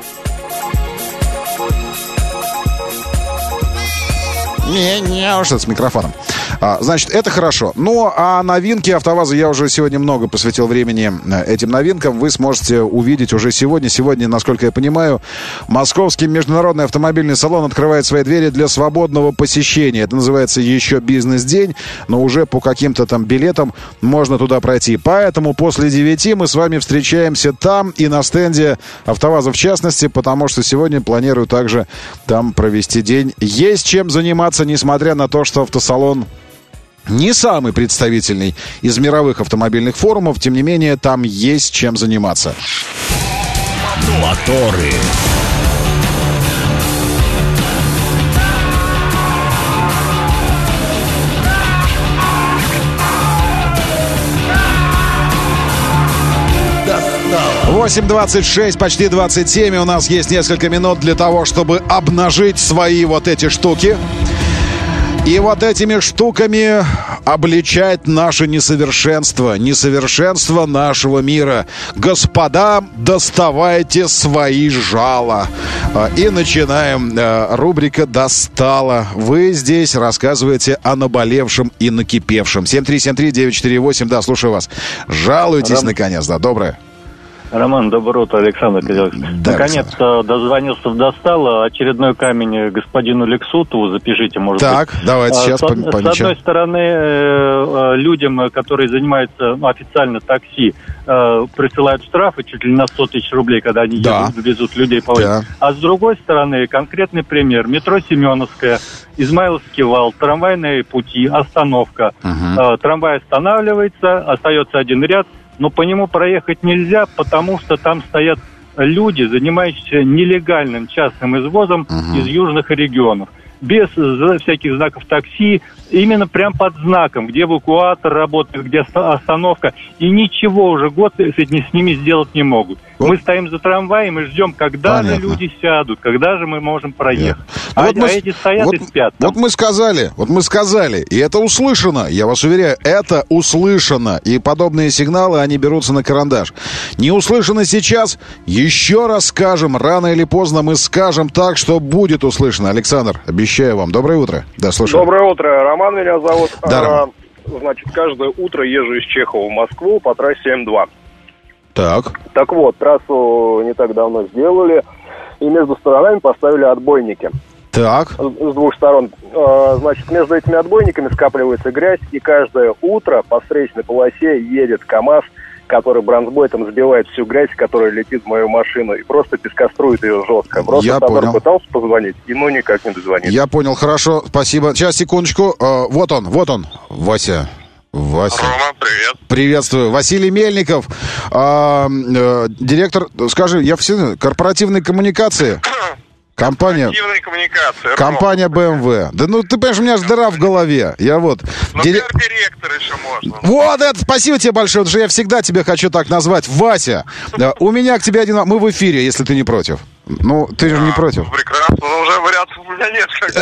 Не-не, что-то с микрофоном. А, значит, это хорошо. Ну, а новинки АвтоВАЗа, я уже сегодня много посвятил времени этим новинкам. Вы сможете увидеть уже сегодня. Сегодня, насколько я понимаю, Московский международный автомобильный салон открывает свои двери для свободного посещения. Это называется еще бизнес-день, но уже по каким-то там билетам можно туда пройти. Поэтому после девяти мы с вами встречаемся там и на стенде АвтоВАЗа в частности, потому что сегодня планирую также там провести день. Есть чем заниматься, несмотря на то, что автосалон не самый представительный из мировых автомобильных форумов, тем не менее, там есть чем заниматься. Моторы. восемь двадцать шесть, почти двадцать семь, и у нас есть несколько минут для того, чтобы обнажить свои вот эти штуки. И вот этими штуками обличать наше несовершенство, несовершенство нашего мира. Господа, доставайте свои жала. И начинаем. Рубрика «Достала». Вы здесь рассказываете о наболевшем и накипевшем. семь три семь три девять четыре восемь, да, слушаю вас. Жалуйтесь, Ром... наконец, да, доброе. Роман, доброе утро, Александр Козелович. Да, наконец-то дозвонился в достало. Очередной камень господину Лексутову. Запишите, может так, быть. Так, давайте а, сейчас с, помечаем. С одной стороны, э, людям, которые занимаются ну, официально такси, э, присылают штрафы чуть ли на сто тысяч рублей, когда они да. едут, везут людей по улице. Да. А с другой стороны, конкретный пример. Метро Семеновская, Измайловский вал, трамвайные пути, остановка. Угу. Э, трамвай останавливается, остается один ряд. Но по нему проехать нельзя, потому что там стоят люди, занимающиеся нелегальным частным извозом uh-huh. из южных регионов. Без всяких знаков такси, именно прям под знаком, где эвакуатор работает, где остановка. И ничего уже год с ними сделать не могут. Вот. Мы стоим за трамваем и ждем, когда Понятно. же люди сядут, когда же мы можем проехать. А, вот а мы, эти стоят вот, и спят. Там. Вот мы сказали, вот мы сказали, и это услышано, я вас уверяю, это услышано. И подобные сигналы, они берутся на карандаш. Не услышано сейчас, еще раз скажем, рано или поздно мы скажем так, что будет услышано. Александр, обещаю вам. Доброе утро. Да, слушаю. Доброе утро. Роман меня зовут. Да, Роман. А, значит, каждое утро езжу из Чехова в Москву по трассе эм два. Так. Так вот, трассу не так давно сделали, и между сторонами поставили отбойники. Так. С, с двух сторон. А, значит, между этими отбойниками скапливается грязь, и каждое утро по встречной полосе едет КАМАЗ, который бронзбойтом сбивает всю грязь, которая летит в мою машину, и просто пескострует ее жестко. Просто Я Тодор понял. пытался позвонить, и ну никак не дозвонить. Я понял, хорошо, спасибо. Сейчас, секундочку. А, вот он, вот он, Вася. Вася. Рома, привет. Приветствую. Василий Мельников, а, э, директор, скажи, я все корпоративные коммуникации. Компания, коммуникации. компания бэ эм вэ. Да ну, ты понимаешь, у меня же дыра в голове. Я вот... Ну, Дире... директор еще можно. Вот это, спасибо тебе большое, потому что я всегда тебя хочу так назвать. Вася, у меня к тебе один... Мы в эфире, если ты не против. Ну, ты же не против. Прекрасно, но уже вариантов у меня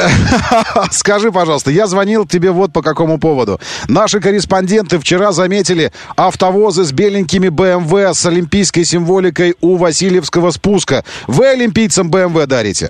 нет. Скажи, пожалуйста, я звонил тебе вот по какому поводу. Наши корреспонденты вчера заметили автовозы с беленькими бэ эм вэ с олимпийской символикой у Васильевского спуска. Вы олимпийцам бэ эм вэ дарите?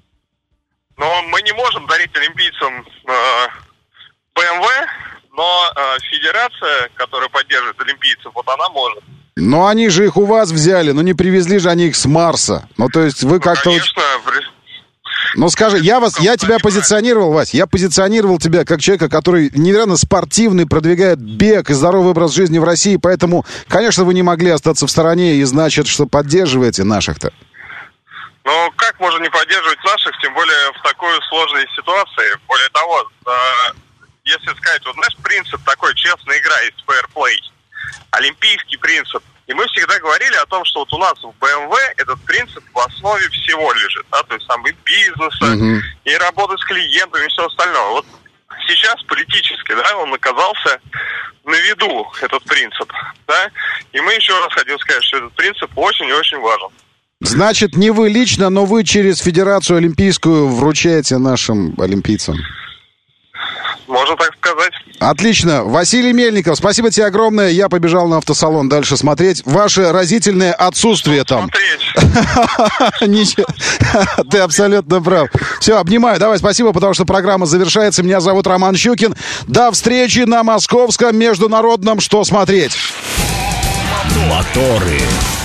Но мы не можем дарить олимпийцам э, бэ эм вэ, но э, федерация, которая поддерживает олимпийцев, вот она может. Но они же их у вас взяли, но не привезли же они их с Марса. Ну, то есть вы как-то... Ну, конечно. Ну, скажи, я вас, я тебя позиционировал, Вась, я позиционировал тебя как человека, который невероятно спортивный, продвигает бег и здоровый образ жизни в России, поэтому, конечно, вы не могли остаться в стороне, и значит, что поддерживаете наших-то. Ну, как можно не поддерживать наших, тем более в такой сложной ситуации. Более того, э, если сказать, вот знаешь, принцип такой, честная игра, есть fair play. Олимпийский принцип. И мы всегда говорили о том, что вот у нас в бэ эм вэ этот принцип в основе всего лежит. Да? То есть там и бизнеса, uh-huh. и работы с клиентами, и все остальное. Вот сейчас политически, да, он оказался на виду, этот принцип. Да? И мы еще раз хотим сказать, что этот принцип очень и очень важен. Значит, не вы лично, но вы через Федерацию Олимпийскую вручаете нашим олимпийцам. Можно так сказать. Отлично. Василий Мельников, спасибо тебе огромное. Я побежал на автосалон дальше смотреть. Ваше разительное отсутствие там. Ничего. Ты абсолютно прав. Все, обнимаю. Давай, спасибо, потому что программа завершается. Меня зовут Роман Щукин. До встречи на Московском международном «Что смотреть?». Моторы.